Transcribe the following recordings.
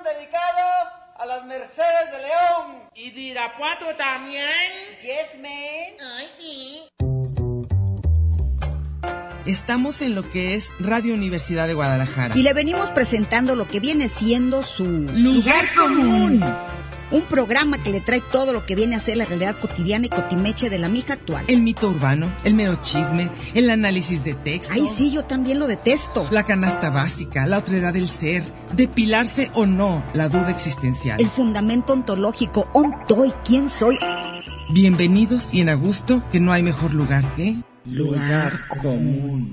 dedicado a las Mercedes de León. ¿Y de Irapuato también? Yes, man. Ay, sí. Estamos en lo que es Radio Universidad de Guadalajara. Y le venimos presentando lo que viene siendo su Lugar Común. Un programa que le trae todo lo que viene a ser la realidad cotidiana y cotimeche de la mija actual. El mito urbano, el mero chisme, el análisis de texto. Ay, sí, yo también lo detesto. La canasta básica, la otredad del ser, depilarse o no, la duda existencial. El fundamento ontológico, ontoy, ¿quién soy? Bienvenidos y en a gusto, que no hay mejor lugar que... Lugar Común.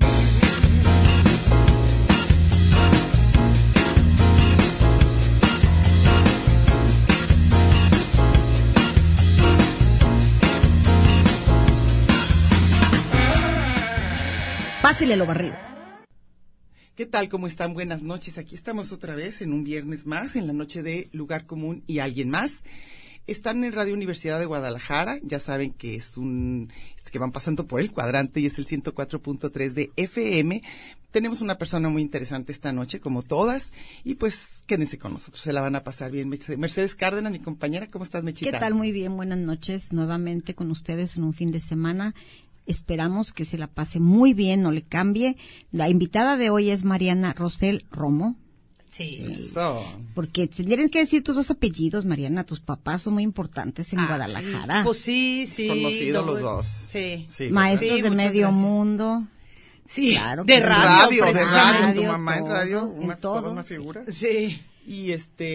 Pásele lo barrido. ¿Qué tal? ¿Cómo están? Buenas noches. Aquí estamos otra vez en un viernes más, en la noche de Lugar Común y Alguien Más. Están en Radio Universidad de Guadalajara. Ya saben que es que van pasando por el cuadrante y es el 104.3 de FM. Tenemos una persona muy interesante esta noche, como todas, y pues quédense con nosotros, se la van a pasar bien. Mercedes Cárdenas, mi compañera, ¿cómo estás, Mechita? ¿Qué tal? Muy bien, buenas noches nuevamente con ustedes en un fin de semana. Esperamos que se la pase muy bien, no le cambie. La invitada de hoy es Mariana Rosell Romo. Sí. Eso. Porque tendrían que decir tus dos apellidos, Mariana. Tus papás son muy importantes en Guadalajara. Pues sí. Conocidos los dos. Sí. Maestros sí, de medio gracias. mundo. Sí, Claro de que radio. De radio, tu radio, mamá en todo, radio, en todo. toda una figura. Sí. Y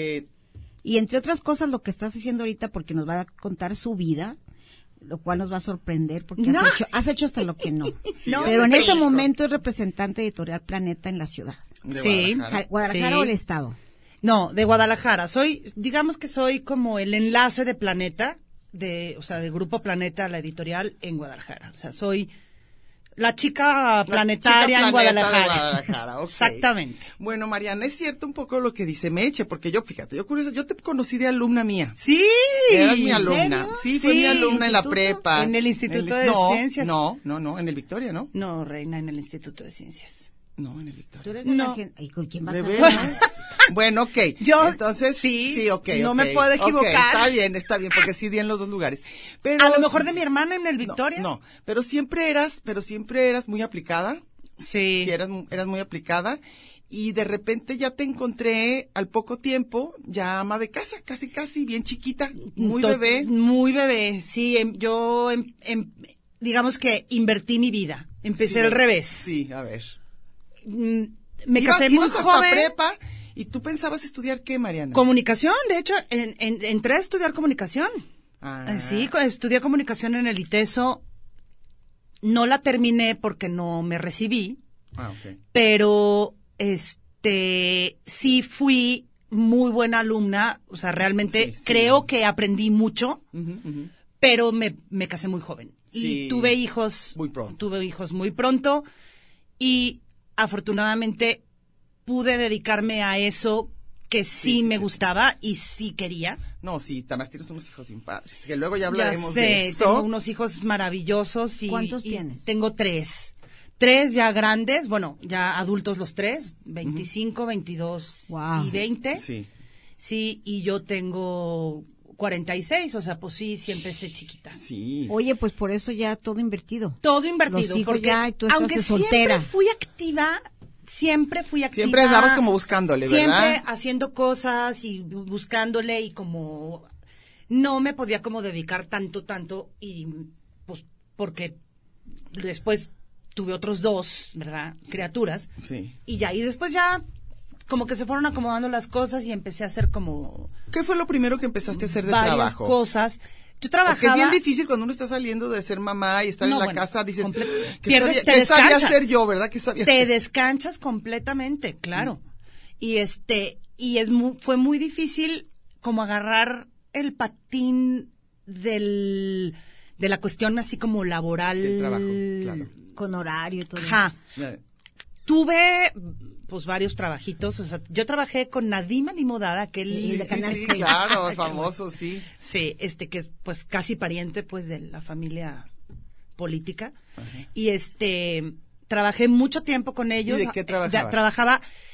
Y entre otras cosas, lo que estás haciendo ahorita, porque nos va a contar su vida, lo cual nos va a sorprender, porque No. has hecho hasta lo que no. No, Pero en sí. este momento es representante editorial Planeta en la ciudad. de Sí. ¿Guadalajara Sí. o el estado? No, de Guadalajara. Digamos que soy como el enlace de Planeta, de Grupo Planeta, la editorial en Guadalajara. O sea, soy la chica planetaria en Guadalajara. De Guadalajara, ok. Exactamente. Bueno, Mariana, es cierto un poco lo que dice Meche, porque yo te conocí de alumna mía. Sí. Eras mi alumna. serio? Sí, fue mi alumna en la ¿Instituto? prepa. En el Instituto de Ciencias. No, en el Victoria, ¿no? No, reina, en el Instituto de Ciencias. No, en el ¿Tú Victoria. eres de No. la gente? ¿Y con quién vas ¿De a veras? hablar? Bueno, ok. Entonces, sí, ok. no ok. me puedo equivocar. Ok, está bien, porque sí di en los dos lugares. Pero A lo mejor de mi hermana en el Victoria. No, pero siempre eras muy aplicada. Sí. Sí, eras muy aplicada. Y de repente ya te encontré al poco tiempo, ya ama de casa, casi, bien chiquita, muy bebé. Muy bebé, sí. Yo, digamos que invertí mi vida. Empecé Sí, al revés. Sí, a ver. Me casé muy ibas hasta joven. prepa, y tú pensabas estudiar ¿qué, Mariana? Comunicación, de hecho, entré a estudiar comunicación. Ah. Sí, estudié comunicación en el ITESO. No la terminé porque no me recibí, Ah, ok. pero sí fui muy buena alumna, o sea, realmente Sí. creo que aprendí mucho, Ujú. pero me casé muy joven. Sí. Y tuve hijos Muy pronto. Tuve hijos muy pronto y afortunadamente pude dedicarme a eso que sí me gustaba y sí quería. No, sí, además tienes unos hijos bien padres, que luego ya Ya hablaremos sé, de eso. tengo unos hijos maravillosos. ¿Cuántos y tienes? Tengo 3. 3 ya grandes, bueno, ya adultos los 3, 25, 22 Wow. y 20. Sí. Sí, y yo tengo 46, o sea, pues sí empecé chiquita. Sí. Oye, pues por eso ya todo invertido. Todo invertido. Los hijos porque ya, y tú estás aunque de soltera. siempre fui activa. Siempre andabas como buscándole, ¿verdad? Siempre haciendo cosas y buscándole y como no me podía como dedicar tanto y pues porque después tuve otros 2, ¿verdad? Criaturas. Sí. Y después ya como que se fueron acomodando las cosas y empecé a hacer como ¿Qué fue lo primero que empezaste a hacer de varias trabajo? cosas. Yo Porque trabajaba. es bien difícil cuando uno está saliendo de ser mamá y estar No, en la bueno, casa, dices, te ¿qué sabía descanchas. hacer yo, verdad? ¿Qué sabía Te hacer? descanchas completamente, claro. Y fue muy difícil como agarrar el patín de la cuestión así como laboral. Del trabajo, claro. Con horario y todo Ajá. eso. Tuve pues varios trabajitos, o sea, yo trabajé con Nadim Alimodada, que Sí, él de Canal sí, 6. claro, famoso, sí. Sí, que es pues casi pariente pues de la familia política. Ajá. Y trabajé mucho tiempo con ellos. ¿Y de qué trabajabas? Trabajaba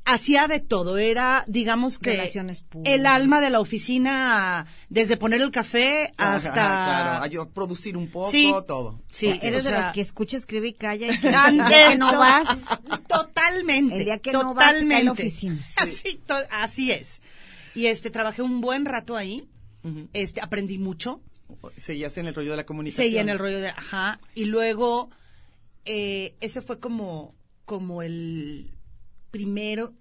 hacía de todo, era, digamos que, Relaciones públicas. el alma de la oficina, desde poner el café hasta... Claro, producir un poco, Sí. todo. Sí, Eres o de sea, las que escucha, escribe y calla. Y el Antes, día que no vas, Totalmente. el día que no vas, totalmente. cae en la oficina. Así es. Y trabajé un buen rato ahí. Ujú. Aprendí mucho. Seguías en el rollo de la comunicación. Seguí en el rollo de, ajá. Y luego, ese fue como el primero,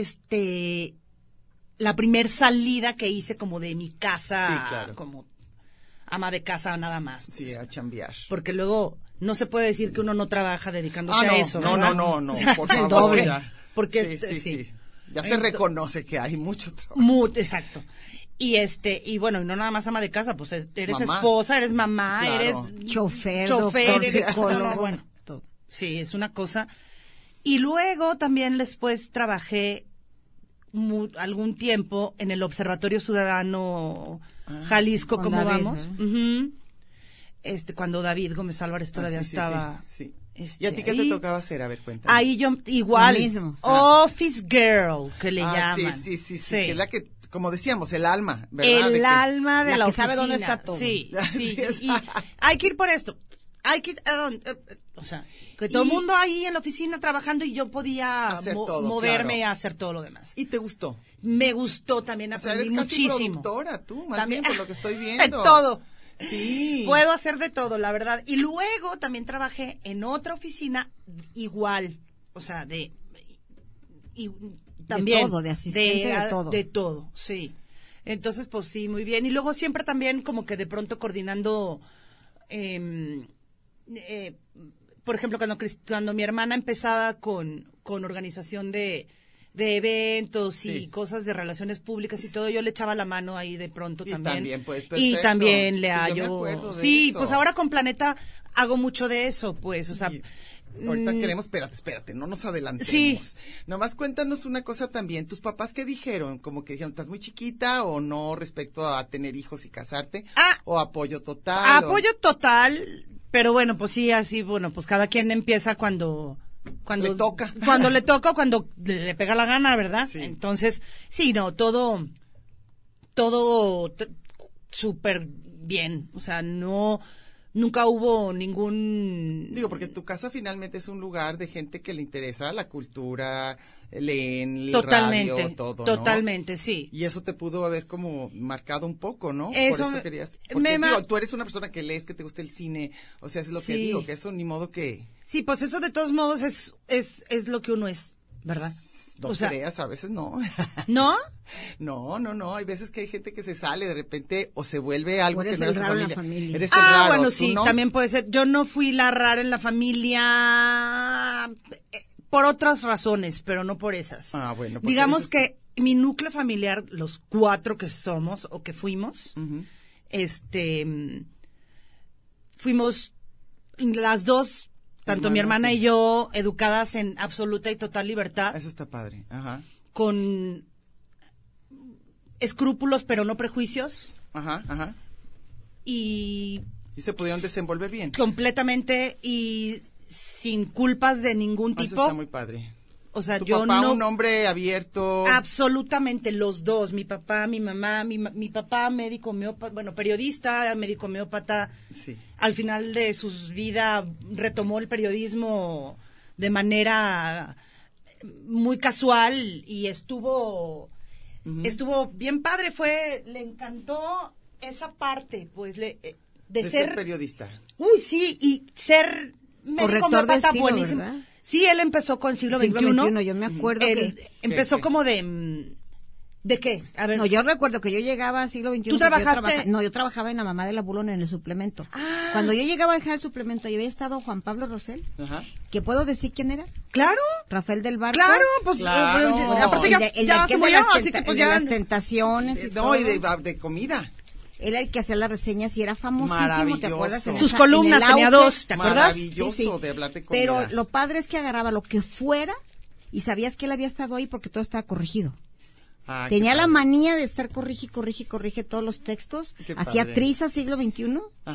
la primer salida que hice como de mi casa, Sí, claro. como ama de casa nada más. Sí, a chambear. Porque luego no se puede decir que uno no trabaja dedicándose no, a eso. no, ¿verdad? no, O sea, por favor, doble. ya. Porque sí. Ya se reconoce que hay mucho trabajo. Exacto. Y bueno, y no nada más ama de casa, pues eres Mamá. esposa, eres mamá, Claro. eres chofer, chofer, doctor, eres psicólogo, no, bueno. todo. Sí, es una cosa. Y luego también después trabajé algún tiempo en el Observatorio Ciudadano Jalisco, con ¿cómo David, vamos? ¿eh? Ujú. Cuando David Gómez Álvarez todavía Sí, estaba. Sí. ¿Y a ti qué te ahí. tocaba hacer? A ver, cuéntame. Ahí yo igual, Lo mismo. Office Girl, que le Ah, llaman. sí. Que es la que, como decíamos, el alma, ¿verdad? El De que- alma de la la que oficina. sabe dónde está todo. Sí, sí. Así es. Y hay que ir por esto. Hay que ir a donde, o sea, que todo el mundo ahí en la oficina trabajando y yo podía Hacer todo, moverme claro. a hacer todo lo demás. ¿Y te gustó? Me gustó también, O sea, aprendí eres casi muchísimo. productora tú, más También- bien por lo que estoy viendo. Todo. Sí. Puedo hacer de todo, la verdad. Y luego también trabajé en otra oficina igual, o sea, y también todo, de asistente, de todo. De todo, sí. Entonces, pues sí, muy bien. Y luego siempre también como que de pronto coordinando, por ejemplo, cuando mi hermana empezaba con organización de eventos y Sí. cosas de relaciones públicas y todo, yo le echaba la mano ahí de pronto Y también. también, pues, Y perfecto. también le Sí, yo me hallo. acuerdo de Sí, eso. pues ahora con Planeta hago mucho de eso, pues, o sea. Y ahorita queremos, espérate, no nos adelantemos. Sí. Nomás cuéntanos una cosa también. ¿Tus papás qué dijeron? Como que dijeron, ¿estás muy chiquita o no respecto a tener hijos y casarte? ¿O apoyo total? Apoyo total, pero bueno, pues sí, así, bueno, pues cada quien empieza cuando Le toca. Cuando le toca o cuando le pega la gana, ¿verdad? Sí. Entonces, sí, no, todo súper bien, o sea, nunca hubo ningún... Digo, porque tu casa finalmente es un lugar de gente que le interesa la cultura, leen el radio, todo, ¿no? Totalmente, sí. Y eso te pudo haber como marcado un poco, ¿no? Eso Por eso querías... Porque, tú eres una persona que lees, que te gusta el cine, o sea, es lo que Sí. digo, que eso ni modo que... Sí, pues eso de todos modos es lo que uno es, ¿verdad? No O sea, creas, a veces no. ¿no? No, hay veces que hay gente que se sale de repente o se vuelve algo O eres que no el es su raro en la familia. familia. Eres el raro, Ah, bueno, ¿tú sí, no? también puede ser. Yo no fui la rara en la familia por otras razones, pero no por esas. Ah, bueno. porque Digamos eres- que mi núcleo familiar, los 4 que somos o que fuimos, Ujú. fuimos las dos, tanto mi Hermanas, hermana sí. y yo, educadas en absoluta y total libertad, Eso está padre. Ajá. con escrúpulos pero no prejuicios, Ajá. y Y se pudieron desenvolver bien. completamente y sin culpas de ningún Eso tipo. está muy padre. O sea, Tu yo papá, no... un hombre abierto. Absolutamente, los dos, mi papá, mi mamá, mi papá médico homeópata, bueno, periodista, médico homeópata, Sí. al final de su vida retomó el periodismo de manera muy casual y estuvo bien padre, le encantó esa parte, pues, de De ser periodista. Uy, sí, y ser médico Corrector de homeópata estilo, buenísimo. ¿verdad? Sí, él empezó con siglo Siglo XXI. XXI, yo me acuerdo que... Empezó ¿Qué? como ¿de qué? A ver. No, yo recuerdo que yo llegaba a siglo XXI. ¿Tú porque yo trabajaste? No, yo trabajaba en la mamá de la Bulón en el suplemento. Ah. Cuando yo llegaba a dejar el suplemento, y había estado Juan Pablo Rosell, Ajá. que puedo decir quién era, Claro, Rafael del Barco. claro, pues Claro. aparte ya, El ya que se de murió, las así que pues de ya. las tentaciones y No, todo. y de comida. Él era el que hacía las reseñas y era famosísimo, ¿te Maravilloso. acuerdas? En Sus esa- columnas, en el tenía auge. 2, ¿te acuerdas? Maravilloso de hablar de comida. Pero lo padre es que agarraba lo que fuera y sabías que él había estado ahí porque todo estaba corregido. Ah, qué Tenía la padre. manía de estar corrige todos los textos. Qué Hacía padre. trizas siglo XXI. Ajá.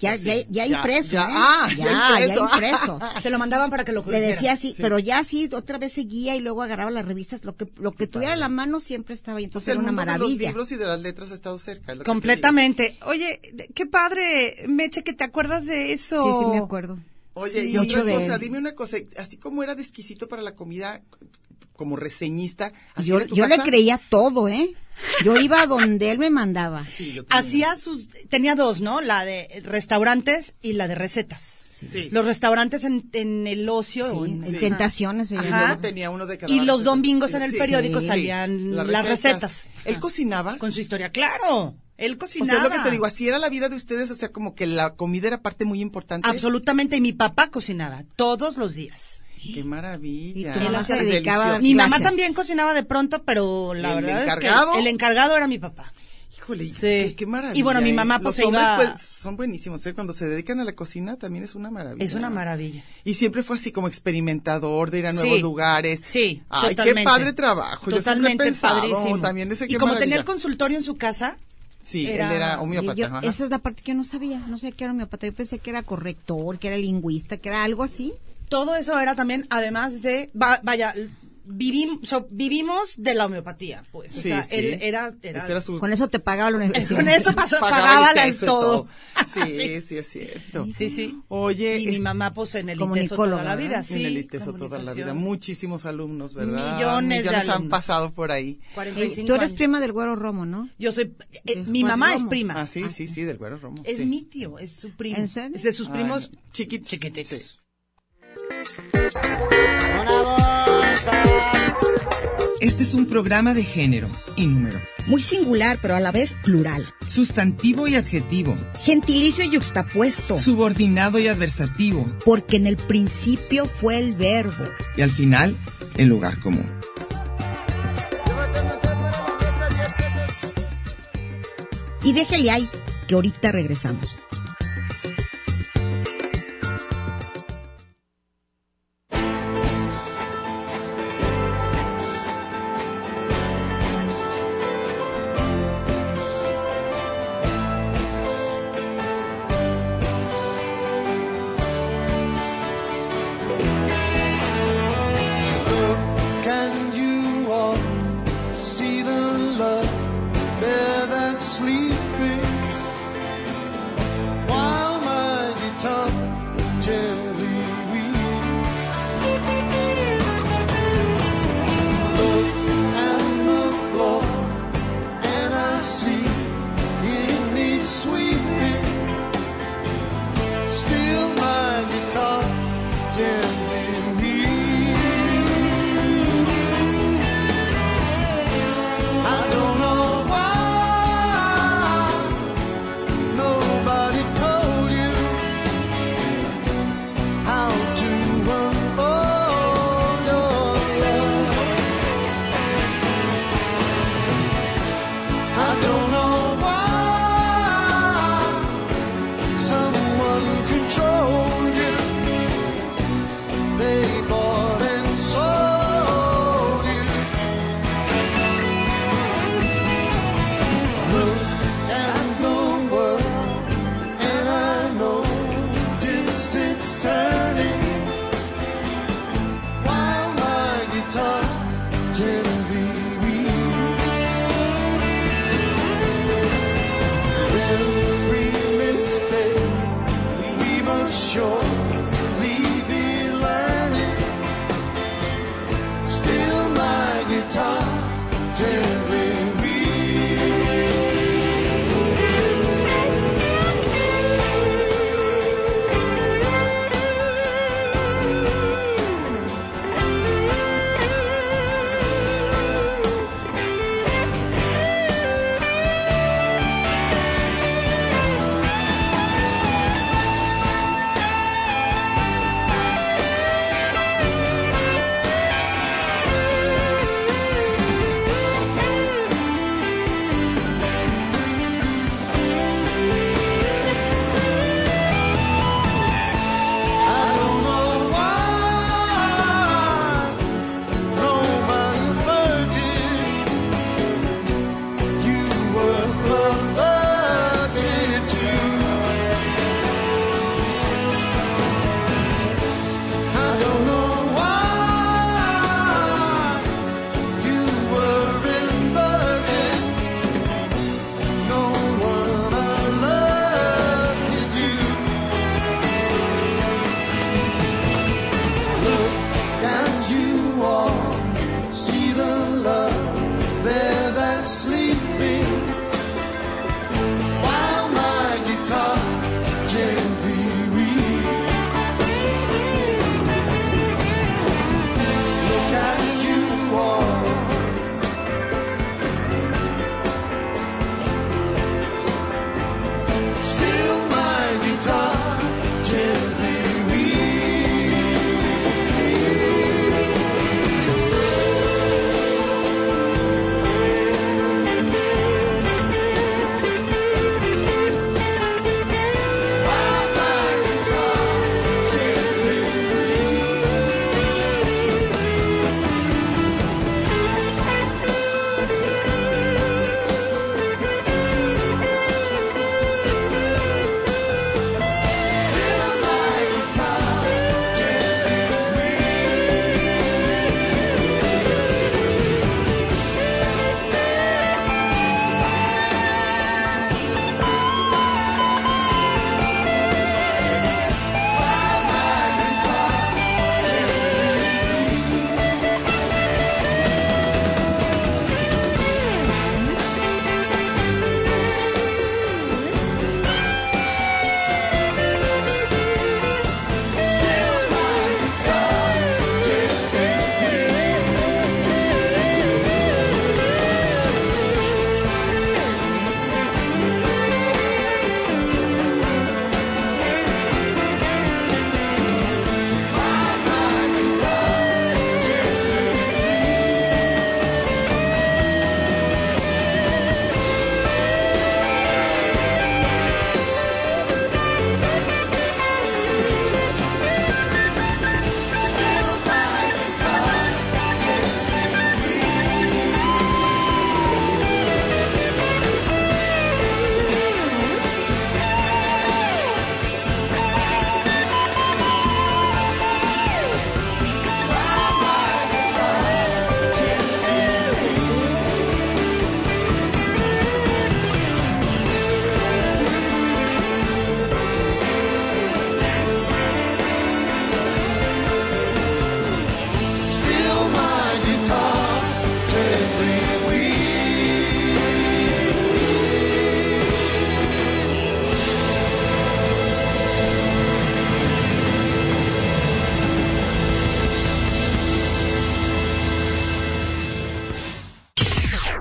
Ya impreso, ya impreso. Se lo mandaban para que lo Le corrigiera. decía así, pero ya así otra vez seguía y luego agarraba las revistas, lo que tuviera en la mano siempre estaba ahí, entonces el era una mundo de los maravilla. libros y de las letras ha estado cerca. Es lo que Completamente. Oye, qué padre, Meche, que te acuerdas de eso. Sí, me acuerdo. Oye, Sí. y otra Mucho de cosa, él. dime una cosa, así como era de exquisito para la comida, como reseñista, ¿así Yo era tu le casa? creía todo, Yo iba donde él me mandaba. Sí, yo también. Tenía dos, ¿no? La de restaurantes y la de recetas. Sí. Los restaurantes en el ocio. Sí, o en en- Tentaciones se Y Ajá. llamaba. luego tenía uno de cada Y los receta. domingos en el Sí, periódico sí, salían las recetas. ¿Él cocinaba? Con su historia, claro. Él O cocinaba. sea, es lo que te digo, así era la vida de ustedes, o sea, como que la comida era parte muy importante. Absolutamente. Y mi papá cocinaba todos los días. Qué maravilla. Y tu mamá se Qué dedicaba a delicioso. Mi mamá Gracias. también cocinaba de pronto, pero la ¿El verdad encargado? es que el encargado era mi papá. Híjole, Sí. qué maravilla. Y bueno, mi mamá, Los pues, se hombres, iba- pues, son buenísimos, Cuando se dedican a la cocina también es una maravilla. Es una maravilla. Y siempre fue así como experimentador, de ir a Sí, nuevos lugares. Sí, Ay, totalmente. qué padre trabajo. Yo siempre he Totalmente pensado, padrísimo. también ese y qué como maravilla. tenía el consultorio en su casa, Sí, era- él era Y homeópata. ajá. esa es la parte que yo no sabía que era homeópata. Yo pensé que era corrector, que era lingüista, que era algo así. todo eso era también, además de, vivimos de la homeopatía, pues. O Sí, sea, sí. él era Ese era su... Con eso te pagaba la universidad. con eso pagaba pagaba el las ITESO y todo. Sí, sí, es cierto. Sí, sí. Oye, Y mi mamá, pues, en el ITESO comunicóloga, toda la vida, ¿verdad? sí. en el ITESO toda la vida. comunicación. Muchísimos alumnos, ¿verdad? Millones de han alumnos. pasado por ahí. 45 Tú eres años. prima del Güero Romo, ¿no? Yo soy, De mi Juan mamá es Romo. prima. Ah, sí, sí, del Güero Romo. Es sí. mi tío, es su primo. ¿En serio? Es de sus primos Ay, chiquitos. chiquititos. Sí. Este es un programa de género y número, Muy singular, pero a la vez plural. sustantivo y adjetivo, Gentilicio y yuxtapuesto. subordinado y adversativo, Porque en el principio fue el verbo. y al final, el lugar común. Y déjele ahí, que ahorita regresamos. Can you all see the love there that's sleeping while my guitar gently weeps? Look at the floor and I see it needs sweeping. Still my guitar gently weeps. I don't know why nobody told you how to unfold your love. I don't know why someone controlled you. They bought and sold you. Look at the world, and I notice it's turning while my guitar gently weeps. Every mistake we must surely be learning. Still, my guitar gently weeps.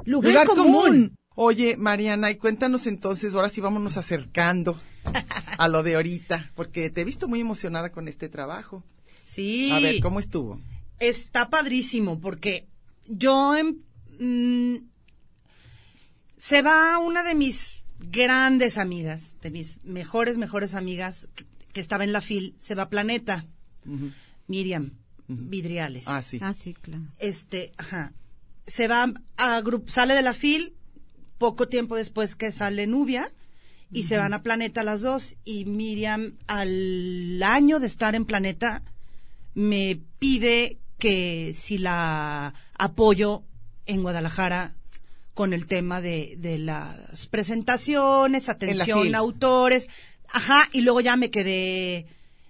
Lugar común. Oye, Mariana, y cuéntanos entonces, ahora sí vámonos acercando a lo de ahorita, porque te he visto muy emocionada con este trabajo. Sí. A ver, ¿cómo estuvo? Está padrísimo porque yo se va una de mis grandes amigas, de mis mejores amigas que estaba en la FIL, se va a Planeta, Miriam Vidriales. Ah, sí. Ah, sí, claro. Se va sale de la FIL poco tiempo después que sale Nubia y se van a Planeta las dos, y Miriam al año de estar en Planeta me pide que si la apoyo en Guadalajara con el tema de las presentaciones, atención a autores, y luego ya me quedé,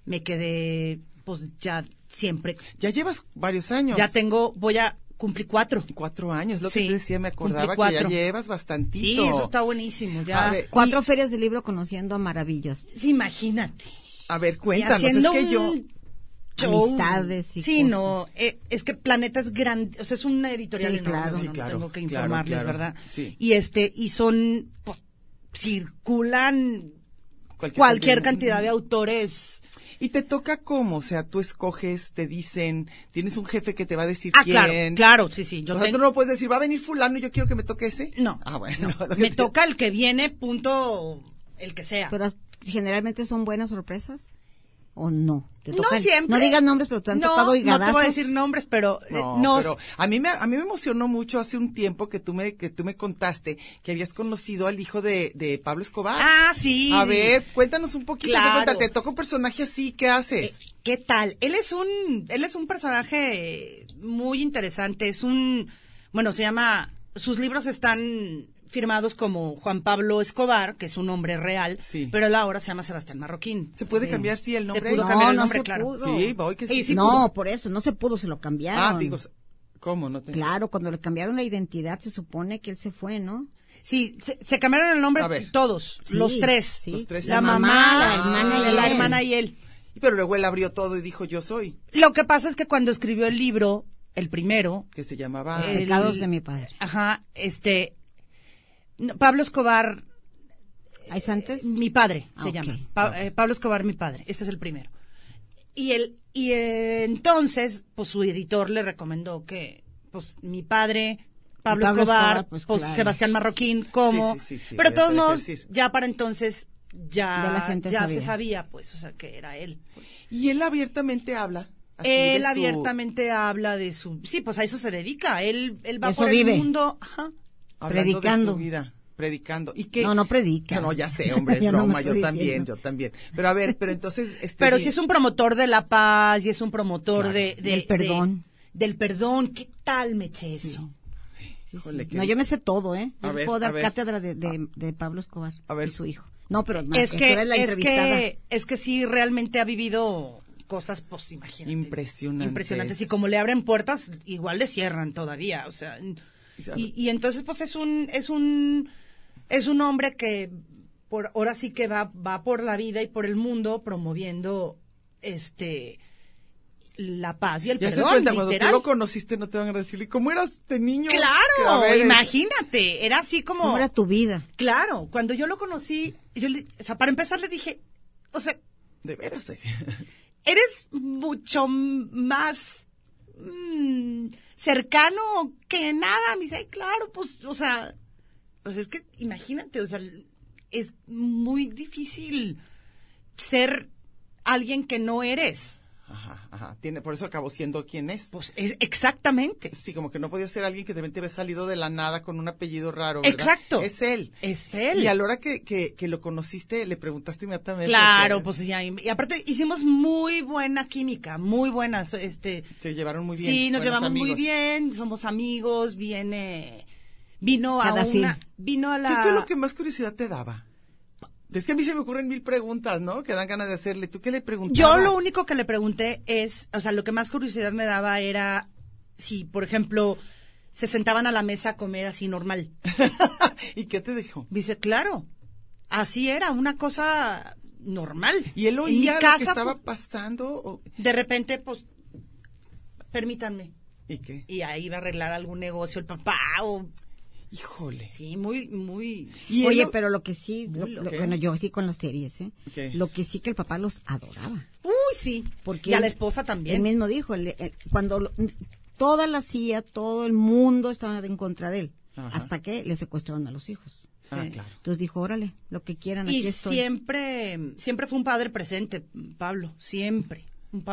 pues ya siempre. Ya llevas varios años. Ya voy a cumplir 4. 4 años, lo Sí, que te decía, me acordaba cumplí que 4. ya llevas bastantito. Sí, eso está buenísimo, ya. A ver, 4 ferias de libro conociendo a maravillas. Sí, imagínate. A ver, Y cuéntanos, es haciendo que yo... un show. Amistades y sí, cosas. no, es que Planeta es grande, o sea, es una editorial Sí, enorme, claro. bueno, Sí, claro, tengo que claro, informarles, claro. ¿verdad? Sí. Y son, pues, circulan Cualquier cualquier cantidad de autores. ¿Y te toca cómo? O sea, tú escoges, te dicen, tienes un jefe que te va a decir Claro, quién. claro, sí. O sea, tú no puedes decir, va a venir fulano y yo quiero que me toque ese. No. Ah, bueno. Me toca el que viene, punto, el que sea. Pero generalmente son buenas sorpresas. ¿O no? ¿Te No tocan? siempre. No digas nombres, pero te han tocado No higadazos. te voy a decir nombres, pero No, pero a mí me emocionó mucho hace un tiempo que tú me contaste que habías conocido al hijo de Pablo Escobar. Ah, sí. A ver, cuéntanos un poquito. Claro. Cuéntate, te toca un personaje así, ¿qué haces? ¿Qué tal? Él es un personaje muy interesante. Se llama, sus libros están firmados como Juan Pablo Escobar, que es un nombre real, Sí. pero él ahora se llama Sebastián Marroquín. ¿Se puede cambiar, sí, el nombre? Se pudo No, cambiar el no nombre, se claro. pudo. Sí, voy que sí. Sí, no, pudo. por eso, no se pudo, se lo cambiaron. Ah, digo, ¿cómo? No te... Claro, cuando le cambiaron la identidad se supone que él se fue, ¿no? Sí, se cambiaron el nombre A ver. todos, Sí, los tres. sí. Los tres. La La mamá, mamá, la hermana y la él. hermana y él. Pero luego él abrió todo y dijo, yo soy, Lo que pasa es que cuando escribió el libro, el primero, que se llamaba... Los pecados de mi padre. Pablo Escobar, ¿Hay antes? mi padre se ok. llama. Pablo Escobar, mi padre. Este es el primero. Entonces, pues su editor le recomendó que, pues, mi padre, Pablo Escobar, pues, pues claro. Sebastián Marroquín, ¿cómo? Sí, Pero de voy a todos tener que modos, decir. ya para entonces, Ya la gente ya sabía. se sabía, pues, o sea, que era él. Y él abiertamente habla. así Él de su- abiertamente habla de sí, pues a eso se dedica. Él va Eso por vive. el mundo, hablando predicando. de su vida, predicando. ¿Y qué? No predica. No, ya sé, hombre, es Yo no me broma, yo estoy también, diciendo. yo también. Pero a ver, pero entonces... pero sí es un promotor de la paz y es un promotor Claro. del perdón. del perdón. ¿Qué tal me eché eso? Híjole, qué No, yo me sé todo, ¿eh? A Yo les ver, puedo a dar ver. cátedra de Pablo Escobar A ver. y su hijo. No, pero Es tú que eres la entrevistada. es que sí realmente ha vivido cosas, pues imagínate. Impresionantes. Y como le abren puertas, igual le cierran todavía, o sea. Y entonces, pues es un hombre que ahora sí que va por la vida y por el mundo promoviendo la paz y el Ya se perdón, cuenta, cuando tú literal. lo conociste no te van a decir, ¿y cómo eras de niño? Claro, Que, a ver, imagínate, era así como... ¿Cómo era tu vida? Claro, cuando yo lo conocí, o sea, para empezar le dije, o sea, De veras. eres mucho más cercano que nada. Me dice, "Ay, claro, pues, o sea, pues es que imagínate, o sea, es muy difícil ser alguien que no eres. Ajá. Por eso acabó siendo quien es. Pues es exactamente. Sí, como que no podía ser alguien que de repente había salido de la nada con un apellido raro, ¿verdad? Exacto. Es él. Es él. Y a la hora que lo conociste, le preguntaste inmediatamente. Claro, que pues ya, y aparte hicimos muy buena química, muy buena, se llevaron muy bien. Sí, nos buenos llevamos muy amigos. bien, somos amigos, vino Cada a la... ¿Qué fue lo que más curiosidad te daba? Es que a mí se me ocurren 1000 preguntas, ¿no? Que dan ganas de hacerle. ¿Tú qué le preguntabas? Yo lo único que le pregunté o sea, lo que más curiosidad me daba era si, por ejemplo, se sentaban a la mesa a comer así normal. ¿Y qué te dijo? Dice, claro, así era, una cosa normal. ¿Y él En mi oía lo que casa estaba fue- pasando? De repente, pues, permítanme. ¿Y qué? Y ahí iba a arreglar algún negocio el papá o... Híjole. Sí, muy, muy... Y Oye, él- pero lo que sí, ¿Qué? bueno, yo sí con las series, ¿Qué? lo que sí que el papá los adoraba. Uy, sí. Porque Y a la él- esposa también. Él mismo dijo, cuando toda la CIA, todo el mundo estaba en contra de él, Ajá. hasta que le secuestraron a los hijos. Ah, Sí. claro. Entonces dijo, órale, lo que quieran, aquí Y estoy. siempre fue un padre presente, Pablo, siempre.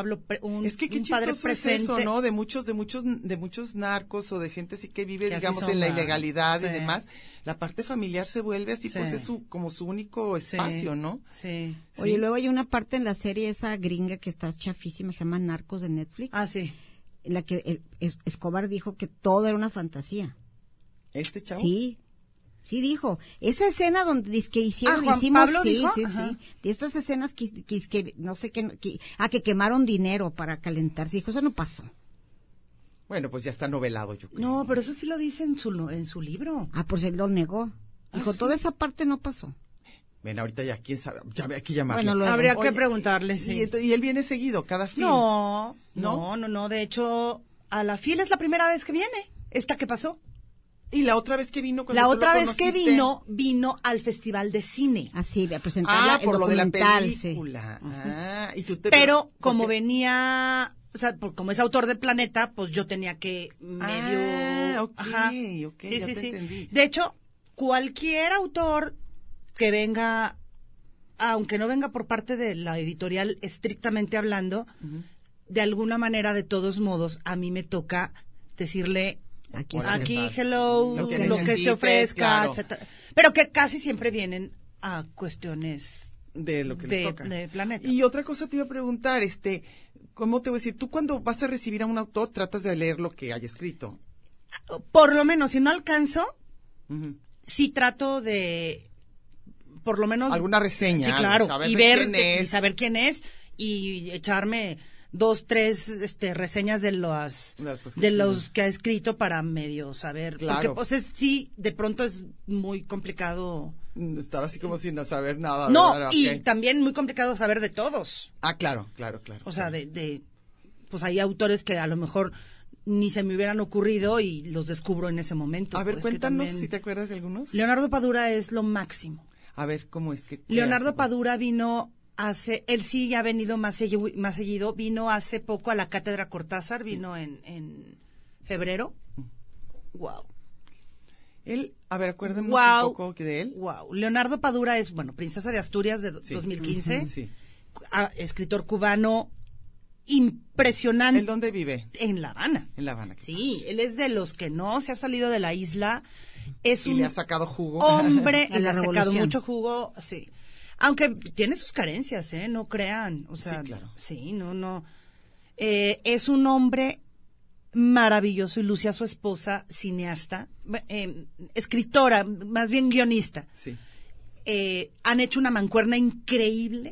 Es que qué un padre chistoso es presente. eso, ¿no? De muchos narcos o de gente así que vive, Que así digamos, son, en la ¿verdad? ilegalidad y Sí. demás. La parte familiar se vuelve así, Sí. pues es como su único espacio, Sí, ¿no? Sí. Oye, Sí. luego hay una parte en la serie esa gringa que está chafísima, se llama Narcos de Netflix, Ah, sí. en la que Escobar dijo que todo era una fantasía. Este chavo. Sí dijo. Esa escena donde dice que hicieron, Juan hicimos, Pablo sí, dijo, sí, ajá. sí. De estas escenas que no sé qué, que quemaron dinero para calentarse. Dijo, eso no pasó. Bueno, pues ya está novelado, yo creo. No, pero eso sí lo dice en su libro. Ah, pues él lo negó. Dijo, toda esa parte no pasó. Ven, ahorita ya, quién sabe, ya hay que llamarle. Bueno, luego. Habría que Oye, preguntarle, sí. Y él viene seguido, cada fin. No, ¿No? no. De hecho, a la FIL es la primera vez que viene. Esta que pasó. Y la otra vez que vino, cuando La tú otra lo vez que conociste. vino al Festival de Cine. Así, a presentar el por lo de la documental, sí. película. Ah, y tú te... Pero como porque- venía, o sea, como es autor de Planeta, pues yo tenía que medio... Ah, ok, Ajá. ok, ya te entendí. De hecho, cualquier autor que venga, aunque no venga por parte de la editorial estrictamente hablando, de alguna manera, de todos modos, a mí me toca decirle... Aquí Órale, Aquí, padre. hello, Lo que lo que se necesites, ofrezca, claro. etcétera. Pero que casi siempre vienen a cuestiones De lo que les toca. de Planeta. Y otra cosa te iba a preguntar, ¿cómo te voy a decir? Tú cuando vas a recibir a un autor tratas de leer lo que haya escrito. Por lo menos, si no alcanzo, Ujú. sí trato de, por lo menos... Alguna reseña, Sí, claro. saber Y de ver, quién es. y saber quién es y echarme 2, 3 reseñas de los que ha escrito para medio saber. Claro. Porque pues sí, de pronto es muy complicado. Estar así como sin saber nada. No, ¿verdad? y Ok. también muy complicado saber de todos. Ah, claro. O sea, pues hay autores que a lo mejor ni se me hubieran ocurrido y los descubro en ese momento. A ver, pues, que cuéntanos también- si te acuerdas de algunos. Leonardo Padura es lo máximo. A ver, ¿cómo es que? Leonardo hace? Padura vino él sí ya ha venido más seguido, vino hace poco a la Cátedra Cortázar, vino en febrero. Wow. Él, a ver, acuérdenos Wow. un poco de él. Wow. Leonardo Padura es, Princesa de Asturias de Sí. 2015, Sí. escritor cubano impresionante. ¿El dónde vive? En La Habana. En La Habana. Sí, él es de los que no se ha salido de la isla. Es Y un le ha sacado jugo. hombre A y le la ha sacado revolución. mucho jugo, sí. Aunque tiene sus carencias, no crean. O sea, Sí, claro. sí, no. Es un hombre maravilloso y Lucia, su esposa, cineasta, escritora, más bien guionista. Sí. Han hecho una mancuerna increíble.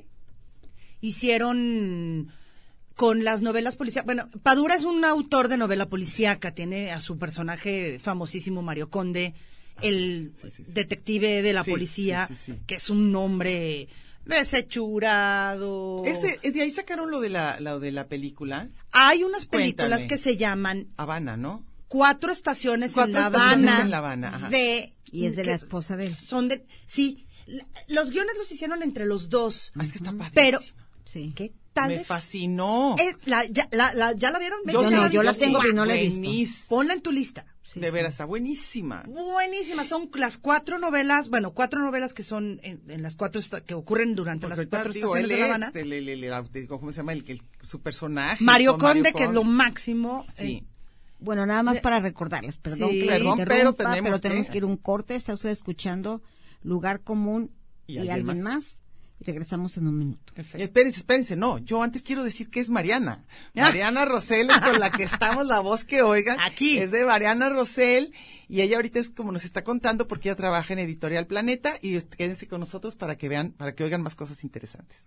Hicieron con las novelas policíacas. Bueno, Padura es un autor de novela policíaca. Tiene a su personaje famosísimo, Mario Conde, el Sí. detective de la Sí, policía, sí. que es un hombre desechurado. De ahí sacaron lo de la película. Hay unas películas Cuéntame. que se llaman Habana, ¿no? 4 estaciones, Cuatro en La estaciones Habana. en La Habana, ajá. Y es de la que esposa de él. Son de, sí, los guiones los hicieron entre los dos. Ah, es que está padrísimo. Pero, Sí. ¿qué tal? Me fascinó. ¿Ya la vieron? Yo no, sí, yo la sí. tengo y no la he visto. Buenísima. Ponla en tu lista. Sí, De sí. veras, está buenísima. Buenísima, son las 4 novelas, 4 novelas que son en las 4 que ocurren durante Porque las ahorita, 4 digo, estaciones él de La es, Habana. ¿cómo se llama? Su personaje. Mario con Conde, que es lo máximo. Sí. Bueno, nada más para recordarles, perdón Sí. que Perdón, les pero interrumpa, tenemos tenemos que- que ir a un corte. Está usted escuchando Lugar Común ¿Y y alguien alguien más. Y regresamos en un minuto. Espérense, no, yo antes quiero decir que es Mariana. Mariana Rosell es con la que estamos, la voz que oigan. Aquí. Es de Mariana Rosell y ella ahorita es como nos está contando porque ella trabaja en Editorial Planeta y quédense con nosotros para que vean, para que oigan más cosas interesantes.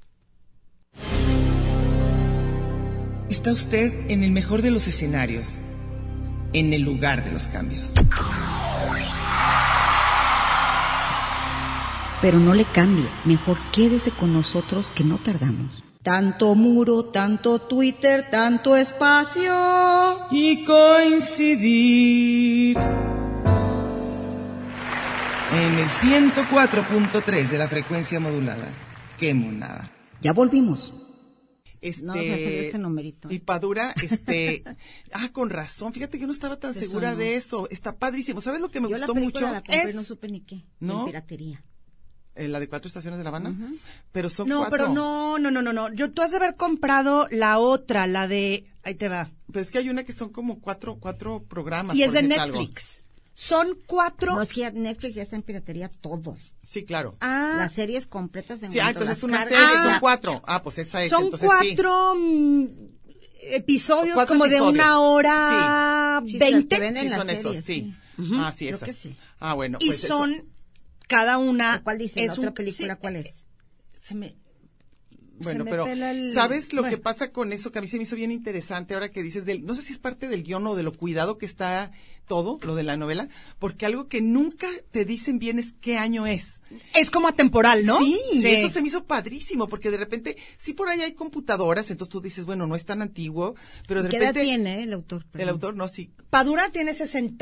Está usted en el mejor de los escenarios, en el lugar de los cambios. Pero no le cambie, mejor quédese con nosotros que no tardamos. Tanto muro, tanto Twitter, tanto espacio. Y coincidir. el 104.3 de la frecuencia modulada. ¡Qué monada! Ya volvimos. No, se salió este numerito. Y Padura, con razón. Fíjate que yo no estaba tan segura de eso. Está padrísimo. ¿Sabes lo que me gustó mucho? La compré, no supe ni qué. ¿No? En piratería. La de 4 estaciones de La Habana. Pero son No, 4. pero no. Tú has de haber comprado la otra, la de... Ahí te va. Pero es que hay una que son como cuatro programas. Y es de decirte algo. Netflix. Son 4... No, es que Netflix ya está en piratería todo. Sí, claro. Las series completas. Sí, entonces es una serie, son 4. Pues esa es. Son entonces 4 episodios 4 como episodios. de 1 hora Sí. 20. Sí, Sí, las son series, esos, sí. sí. Sí, Creo esas. que sí. Bueno, Y pues son eso. cada una... ¿Cuál dice? ¿La otra película cuál es? Bueno, me pero pela el- ¿sabes lo bueno. que pasa con eso? Que a mí se me hizo bien interesante ahora que dices no sé si es parte del guión o de lo cuidado que está todo, lo de la novela, porque algo que nunca te dicen bien es qué año es. Es como atemporal, ¿no? Sí, eso se me hizo padrísimo, porque de repente, sí por ahí hay computadoras, entonces tú dices, bueno, no es tan antiguo, pero de ¿Qué repente... edad tiene el autor? El autor, no, sí. Padura tiene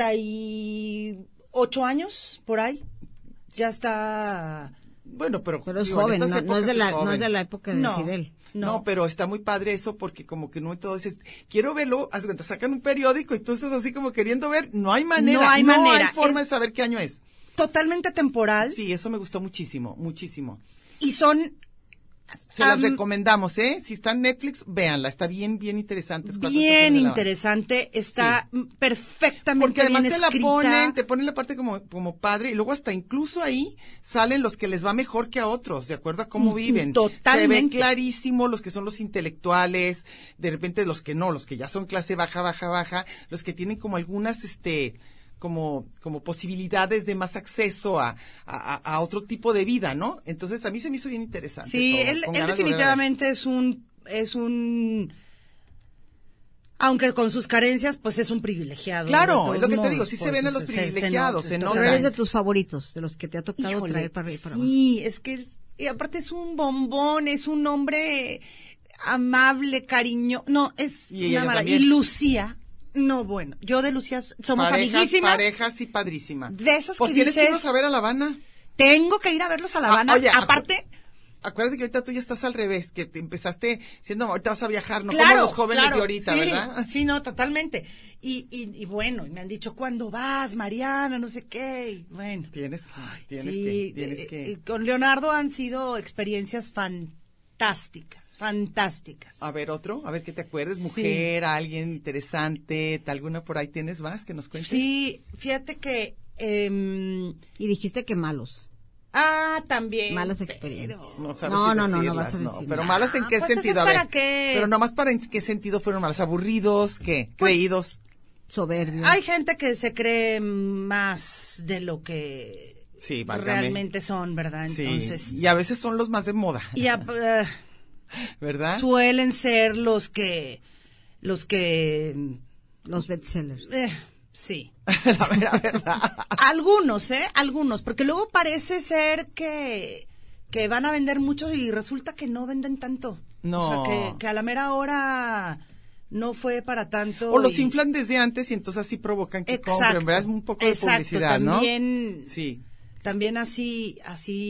68 años, por ahí. Ya está... Bueno, pero Pero es digo, en joven, estas no es de épocas la, no es de la época de No. Fidel. No, pero está muy padre eso porque como que no todo dices, quiero verlo, haz de cuenta, sacan un periódico y tú estás así como queriendo ver, no hay manera, No hay manera, forma es- de saber qué año es. Totalmente temporal. Sí, eso me gustó muchísimo, muchísimo. Y son Se las recomendamos, ¿eh? Si está en Netflix, véanla, está bien, bien interesante. Es Cuatro bien estaciones de La Habana. interesante, está perfectamente Porque además bien te la escrita. te ponen la parte como padre y luego hasta incluso ahí salen los que les va mejor que a otros, de acuerdo a cómo viven. Totalmente. Se ve clarísimo los que son los intelectuales, de repente los que no, los que ya son clase baja, los que tienen como algunas, como posibilidades de más acceso a otro tipo de vida, ¿no? Entonces a mí se me hizo bien interesante. Sí, todo, él con ganas de volver a ver. definitivamente es un aunque con sus carencias, pues es un privilegiado. Claro, de todos es lo que te modos, digo, sí se pues, ven a los privilegiados, se nota. Pero eres de tus favoritos, de los que te ha tocado Híjole, traer para arriba y para abajo. sí, es que y aparte es un bombón, es un hombre amable, cariño, no, es Y ella una maravilla. también. Y Lucía, no, bueno, yo de Lucía somos amiguísimas. Parejas y padrísima. De esas pues que tienes que dices- irnos a ver a La Habana. Tengo que ir a verlos a La Habana. oye, aparte, Acuérdate que ahorita tú ya estás al revés, que te empezaste siendo, ahorita vas a viajar, no claro, como los jóvenes claro, de ahorita, sí, ¿verdad? Sí, no, totalmente. Y bueno, y me han dicho, ¿cuándo vas, Mariana? No sé qué. Y bueno. Tienes que. Con Leonardo han sido experiencias fantásticas. A ver, otro, a ver qué te acuerdes, mujer, alguien interesante, alguna por ahí tienes más que nos cuentes. Sí, fíjate que... Y dijiste que malos. También. Malas experiencias. No sabes No, si no, no, no decirlas, vas a decir pero nada. malas en qué pues sentido, eso a es ver. para qué. Pero nomás para en qué sentido fueron malas, aburridos, ¿qué? Creídos. Soberbio. Hay gente que se cree más de lo que Sí, válgame. realmente son, ¿verdad? Sí, Entonces, y a veces son los más de moda, ¿verdad? suelen ser los que Los bestsellers. sí. La verdad. Algunos, porque luego parece ser que van a vender mucho y resulta que no venden tanto. No. O sea, que a la mera hora no fue para tanto. O los y- inflan desde antes y entonces así provocan que Exacto, compren, ¿verdad? Es un poco de exacto, publicidad, ¿no? también, Sí. También así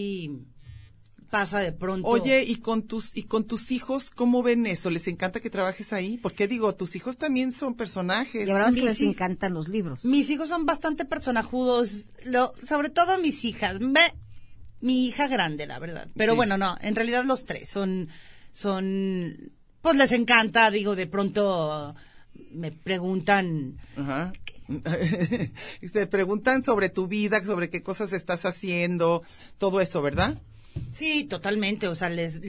pasa de pronto. Oye, ¿y con tus hijos cómo ven eso? ¿Les encanta que trabajes ahí? Porque digo, tus hijos también son personajes. Y ahora es que mis les hij- encantan los libros. Mis hijos son bastante personajudos, sobre todo mis hijas. Mi hija grande, la verdad. Pero Sí. bueno, no, en realidad los tres son, pues les encanta, digo, de pronto me preguntan, Ajá. Te preguntan sobre tu vida, sobre qué cosas estás haciendo, todo eso, ¿verdad? sí, totalmente, o sea, les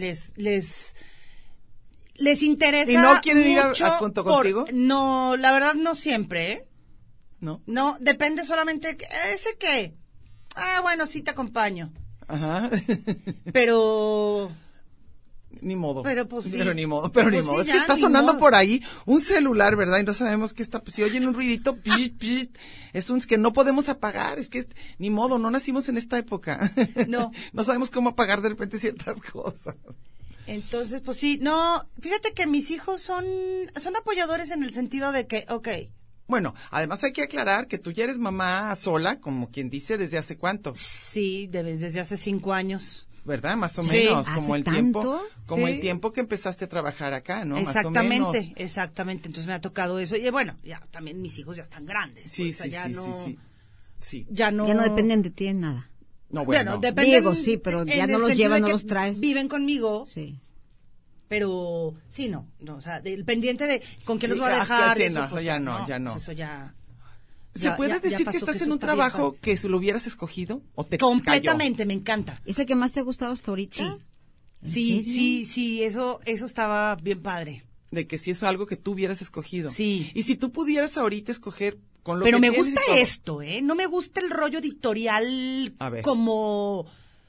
interesa ¿Y no quieren ir mucho junto contigo? No, la verdad no siempre, ¿eh? ¿No? No, depende solamente, ¿ese qué? Bueno, sí te acompaño, Ajá. pero... Ni modo. Pero, pues, sí. Pero ni modo. Pues, Es sí, que ya, está ni sonando modo. por ahí un celular, ¿verdad? Y no sabemos qué está. Si oyen un ruidito, pshit, pshit, es un que no podemos apagar. Es que ni modo, no nacimos en esta época. No. No sabemos cómo apagar de repente ciertas cosas. Entonces, pues sí, no, fíjate que mis hijos son apoyadores en el sentido de que, okay, Bueno, además hay que aclarar que tú ya eres mamá sola, como quien dice, ¿desde hace cuánto? Sí, desde hace 5 años. ¿Verdad? Más o Sí. menos, ¿Hace como el tanto? tiempo, como Sí. el tiempo que empezaste a trabajar acá, ¿no? Exactamente, Más o menos. exactamente. Entonces me ha tocado eso. Y bueno, ya también mis hijos ya están grandes. Sí, pues, o sea, sí, ya sí, no, sí, sí. Sí. Ya no, Ya no dependen de ti en nada. No, bueno, no. dependen Digo, sí, pero ya en no el los sentido llevas, de no que los traes. Viven conmigo, Sí. pero sí, no, o sea, el pendiente de con quién los Sí, voy a dejar. sí, eso, no, eso pues, ya no, ya no. pues, eso ya. ¿Se ya- puede ya decir que pasó, estás eso en un está trabajo viejo. que si lo hubieras escogido o te Completamente, me encanta. ¿Es el que más te ha gustado hasta ahorita? Sí. ¿En Sí, serio? sí, eso estaba bien padre. cayó? De que si es algo que tú hubieras escogido. Sí. Y si tú pudieras ahorita escoger con lo Pero que me tienes y gusta todo. esto, ¿eh? No me gusta el rollo editorial A ver. como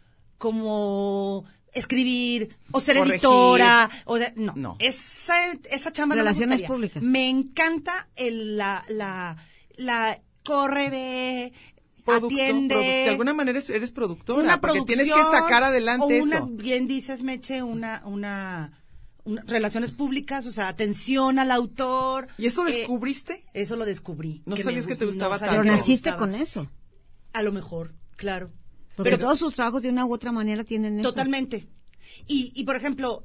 escribir o ser Corregir. editora. No. No. Esa chamba no me Relaciones gustaría. públicas. Me encanta la corre, ve, atiende. De alguna manera eres productora, una porque producción, tienes que sacar adelante o una, eso. bien dices, Meche, una relaciones públicas, o sea, atención al autor. ¿Y eso descubriste? Eso lo descubrí. No me sabías que te gustó, gustaba sabía Pero tanto. que me naciste gustaba. con eso. A lo mejor, claro. Porque Pero todos sus trabajos de una u otra manera tienen eso. totalmente. Y por ejemplo,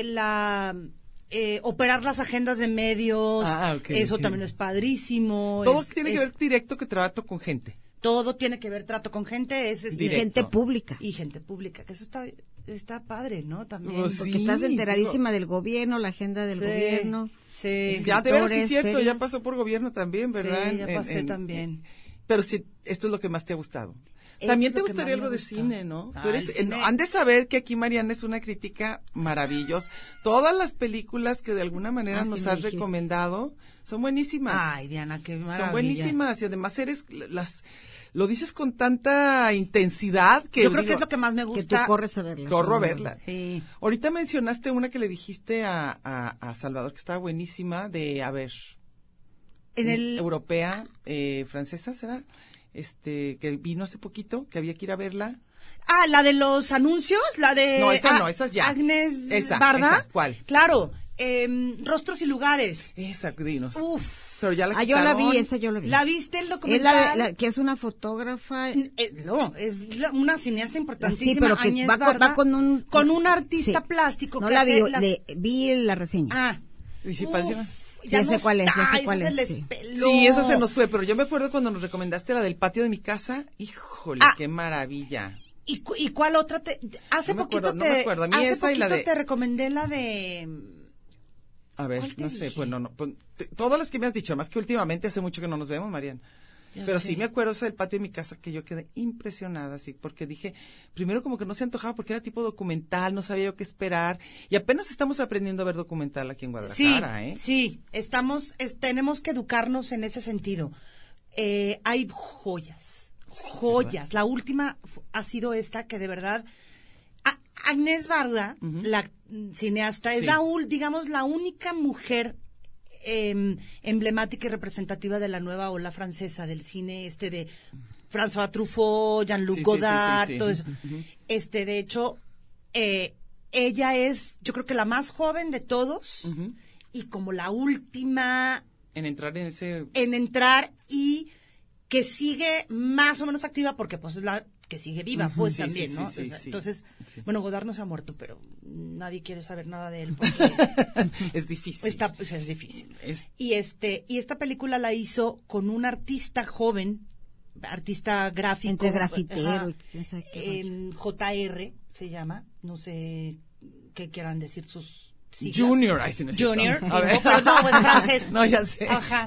operar las agendas de medios, Ah, ok, eso ok. también es padrísimo. Todo tiene que ver directo que trato con gente. Todo tiene que ver, trato con gente, es Directo. Gente pública. y gente pública, que eso está padre, ¿no? También. Pues Porque sí, estás enteradísima del gobierno, la agenda del Sí, gobierno. sí. Ya, de veras sí es Escritores, cierto, ferias. ya pasó por gobierno también, ¿verdad? Sí, ya pasé también. Pero sí, esto es lo que más te ha gustado. Esto También es te lo que gustaría más algo me de gusta. cine, ¿no? Ah, Tú eres, el cine. han de saber que aquí Mariana es una crítica maravillosa. Todas las películas que de alguna manera Ah, sí, nos me has dijiste. recomendado son buenísimas. Ay, Diana, qué maravilla. Son buenísimas y además lo dices con tanta intensidad que Yo creo que digo, es lo que más me Que tú gusta. corres a verla. corro a verla. Sí. Ahorita mencionaste una que le dijiste a Salvador que estaba buenísima de, a ver, En el europea, francesa, ¿será? Que vino hace poquito, que había que ir a verla. la de los anuncios, la de No, esa no, esa es ya. Agnes Esa, Barda. esa, ¿cuál? Claro, Rostros y lugares. Esa, dinos. Uf. Pero ya la Yo la vi, quitaron. esa yo la vi. ¿La viste el Es documental? que es una fotógrafa. No, es una cineasta importantísima. Sí, pero que Áñez va Barda, con un artista sí. plástico. No que la vi, hace vi la reseña. Ah. Y sí, Uf, pareció- Sí, ya sé cuál es, ya sé ay, cuál esa es, se les sí. peló. Sí, esa se nos fue, pero yo me acuerdo cuando nos recomendaste la del patio de mi casa. Híjole, Ah. qué maravilla. ¿Y cuál otra hace No me poquito acuerdo, no me acuerdo. A mí hace esa y la poquito de- te recomendé la de A ver, ¿Cuál te no sé, dije? bueno, no, pues, todas las que me has dicho, más que últimamente hace mucho que no nos vemos, Mariana. Ya Pero sé. sí me acuerdo esa del patio de mi casa que yo quedé impresionada, sí, porque dije, primero como que no se antojaba porque era tipo documental, no sabía yo qué esperar, y apenas estamos aprendiendo a ver documental aquí en Guadalajara, ¿eh? Sí, tenemos que educarnos en ese sentido. Hay joyas. La última ha sido esta que de verdad Agnès Varda, Ujú. la cineasta, es Sí. digamos la única mujer emblemática y representativa de la nueva ola francesa del cine de François Truffaut, Jean-Luc Sí, sí, Godard, sí, sí, sí. todo eso. Ujú. De hecho, ella es, yo creo que la más joven de todos Ujú. y como la última En entrar en ese... en entrar y que sigue más o menos activa porque pues es la que sigue viva, Ujú, pues sí, también, sí, ¿no? sí, sí, O sea, sí. entonces, Sí. bueno, Godard no se ha muerto, pero nadie quiere saber nada de él porque es difícil. pues, es difícil. Es- Y esta película la hizo con un artista joven, artista gráfico, Entre grafitero ajá, y quién sabe qué JR se llama, no sé qué quieran decir sus siglas. Junior, ay, sí, no es cierto. Junior, A ver. digo, pero no, es francés. No, ya sé. Ajá.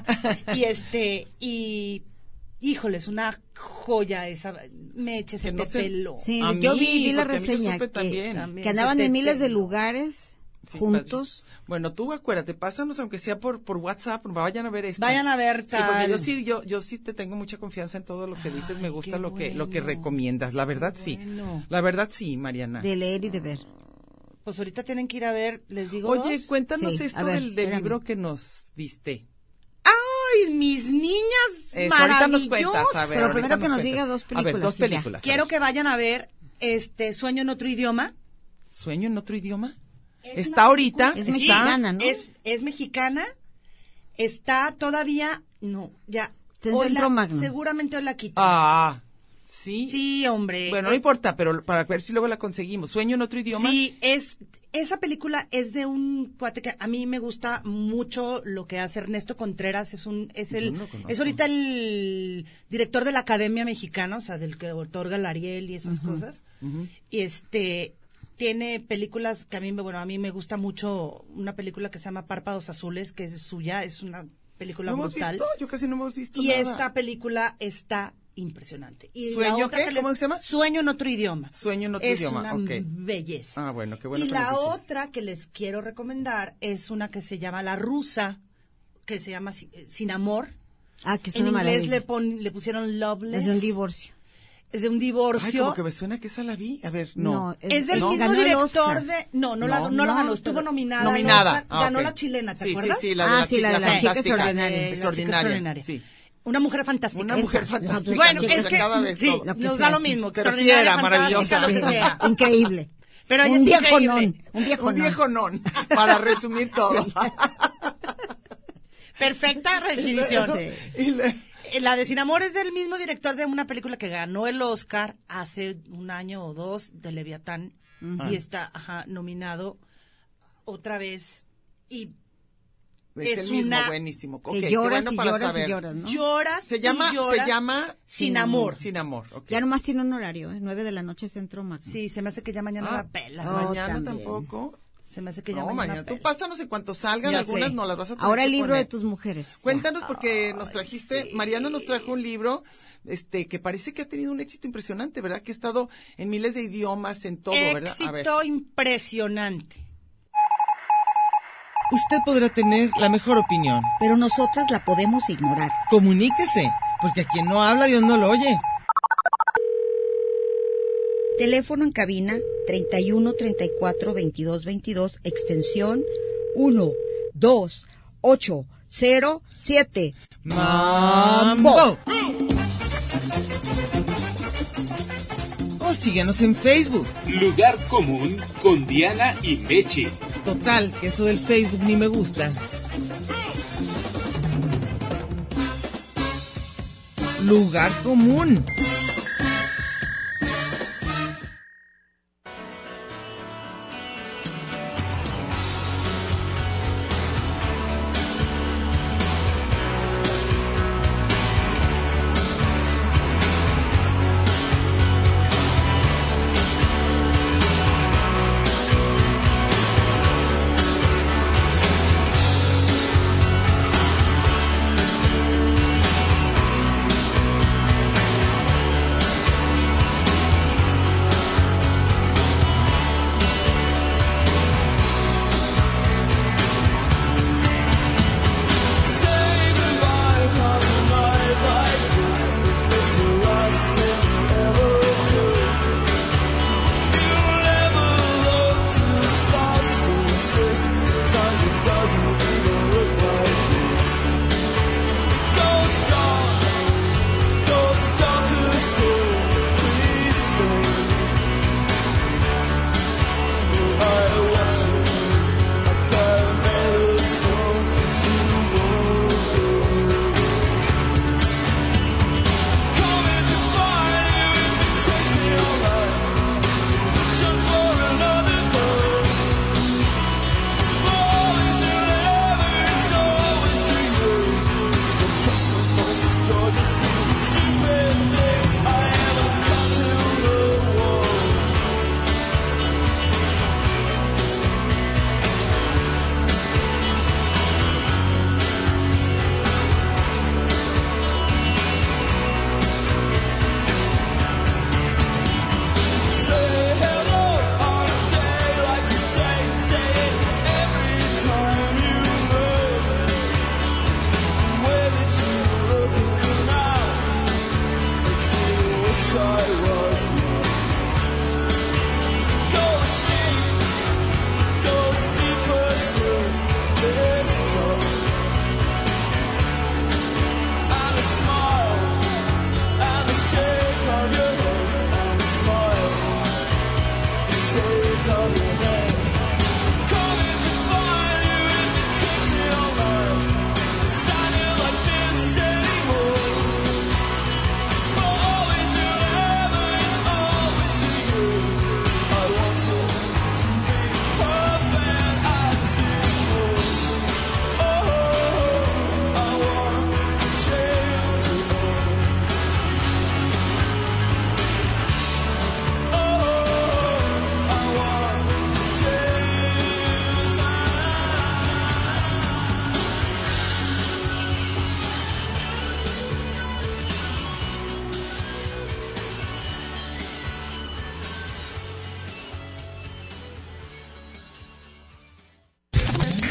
Y híjole, es una joya esa, me eche ese Que no se- pelo. Sí, A yo mí, vi la porque a mí yo reseña supe que, también. que andaban en miles de pelo. lugares Sí, juntos. padre. Bueno, tú acuérdate, pásanos aunque sea por WhatsApp, vayan a ver esta. Vayan a ver Sí, porque tal. yo sí te tengo mucha confianza en todo lo que dices, me Ay, gusta qué lo que bueno. recomiendas, la verdad Qué sí. bueno. La verdad sí, Mariana. De leer y de ver. Pues ahorita tienen que ir a ver, les digo. Oye, dos. cuéntanos Sí, esto a ver, del espérame. libro que nos diste. ¡Ay, mis niñas! Eso, ahorita nos cuentas, a maravillosas! ver. Pero ahorita primero que nos cuentas. diga dos A ver, películas, dos y ya. películas. a Quiero ver. que vayan a ver Sueño en otro idioma. ¿Sueño en otro idioma? Es Está una ahorita, película- Es está. mexicana, ¿no? Es mexicana. Está todavía No, ya. Está en Hoy Centro Magno. seguramente hoy la quito. Ah, sí. Sí, hombre. Bueno, no importa, pero para ver si luego la conseguimos. ¿Sueño en otro idioma? Sí, esa película es de un cuate que a mí me gusta mucho lo que hace Ernesto Contreras. Es Yo no lo conozco. ahorita el director de la Academia Mexicana, o sea, del que otorga el Ariel y esas cosas. Y tiene películas que a mí me gusta mucho. Una película que se llama Párpados Azules, que es suya, es una película ¿No hemos brutal. visto? Yo casi no hemos visto Y nada. esta película está impresionante. Y ¿Sueño la otra qué? que les- ¿Cómo se llama? Sueño en otro idioma. Sueño en otro es idioma, una ok. belleza. Ah, bueno, qué bueno Y que la nos dices. otra que les quiero recomendar es una que se llama La Rusa, que se llama Sin Amor. Que es En una inglés maravilla. le pusieron Loveless. Es de un divorcio. Es de un Ay, divorcio. como que me suena que esa la vi. A ver, no. Es del ¿No? mismo ganó el director Oscar. de... No lo No, ganó, estuvo pero- nominada. Nominada. al Oscar, ganó ok. la chilena, ¿te sí, acuerdas? Sí, sí, la de la Sí, la de la chica fantástica. extraordinaria. La chica Extraordinaria, sí. Una mujer fantástica. Una mujer Esa, fantástica. Bueno, nos es gusta que cada vez sí, todo. Lo que nos sea, da lo sí. mismo. Pero sí extraordinaria, era maravillosa. fantástica, lo que sea. Increíble. Pero ella un es viejo increíble. non, un viejo Un non. viejo non, para resumir todo. Perfecta definición. Y le- La de Sin Amor es del mismo director de una película que ganó el Oscar hace un año o dos, de Leviatán, y está nominado otra vez. Y es es el mismo, una- buenísimo. Que Ok, qué lloras bueno y para lloras saber. y lloras, ¿no? lloras Se y llama lloras Sin Amor. Sin Amor, ok. Ya nomás tiene un horario, 9 de la noche Centro Magno. Sí, se me hace que ya mañana la pela. Oh, mañana también. tampoco. Se me hace que ya No, mañana mañana. Tú pela. pásanos en cuanto salgan, Ya algunas sé. no las vas a tener Ahora el que libro de poner. tus mujeres. Cuéntanos porque nos Ay, trajiste, sí. Mariana nos trajo un libro, que parece que ha tenido un éxito impresionante, ¿verdad? Que ha estado en miles de idiomas, en todo, ¿verdad? A ver. Éxito impresionante. Usted podrá tener la mejor opinión. Pero nosotras la podemos ignorar. Comuníquese, porque a quien no habla, Dios no lo oye. Teléfono en cabina 31 34 22 22, extensión 1 2 8 0 7. ¡Mambo! O síguenos en Facebook. Lugar común con Diana y Mechi. Total, que eso del Facebook ni me gusta. Lugar común.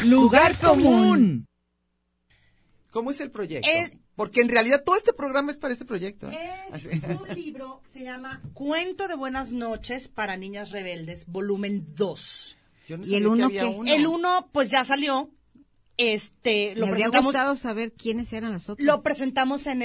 Lugar común. ¿Cómo es el proyecto? Es- Porque en realidad todo este programa es para este proyecto. Es un libro, se llama Cuento de Buenas Noches para Niñas Rebeldes, volumen 2. Yo no ¿Y sabía el que uno había qué? uno. El 1 pues ya salió. Lo Me habría presentamos, gustado saber quiénes eran las otras. lo presentamos en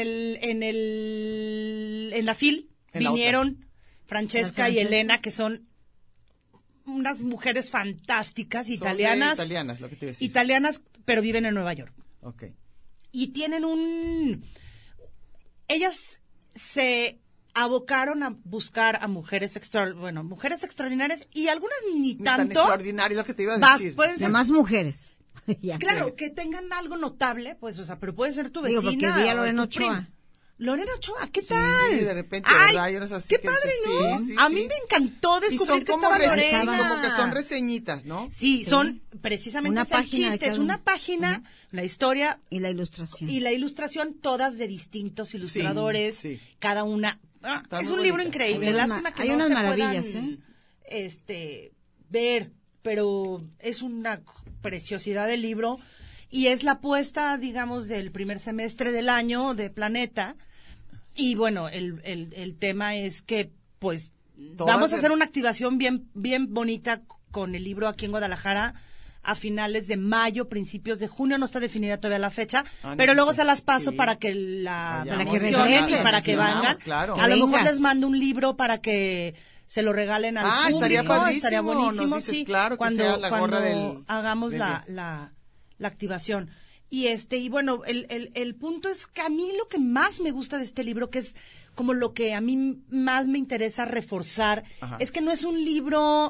la FIL. En la Vinieron Francesca Las y francesas. Elena, que son unas mujeres fantásticas, Son italianas. italianas, lo que te iba a decir. Italianas, pero viven en Nueva York. Ok. Y tienen ellas se abocaron a buscar a mujeres mujeres extraordinarias y algunas ni Ni tan tanto. extraordinario lo que te iba a Vas, decir. pueden De ser- más mujeres. Ya. claro, que tengan algo notable, pues, o sea, pero puede ser tu Digo, vecina. porque vi a o Lorena tu prima. Ochoa. Lorena Ochoa, ¿qué tal? Sí, de repente, Ay, ¿verdad? Hay unas así qué que padre, dices, ¿no? sí, sí, A sí. mí me encantó Y descubrir son que como, estaba Lorena. como que son reseñitas, ¿no? Sí, son precisamente Una ese es el página de chiste, es cada una uno. página, la historia Y la ilustración. y la ilustración, todas de distintos ilustradores, sí. cada una. Están Es muy un libro bonitas. increíble, Hay unas lástima que hay no unas se maravillas, puedan, ver, pero es una preciosidad de libro y es la apuesta, digamos, del primer semestre del año de Planeta. Y bueno, el tema es que, pues, Todas vamos a de- hacer una activación bien bonita con el libro aquí en Guadalajara a finales de mayo, principios de junio, no está definida todavía la fecha, Ah, pero no, luego sí, se las paso sí. para que la Vayamos, mencionen y regreses, para que vamos, vengan. claro. A lo mejor Vengas. les mando un libro para que se lo regalen al público. estaría padrísimo, estaría buenísimo, nos dices, sí, claro, que cuando, sea la gorra cuando del- hagamos del la activación. Y bueno, el punto es que a mí lo que más me gusta de este libro, que es como lo que a mí más me interesa reforzar, Ajá. es que no es un libro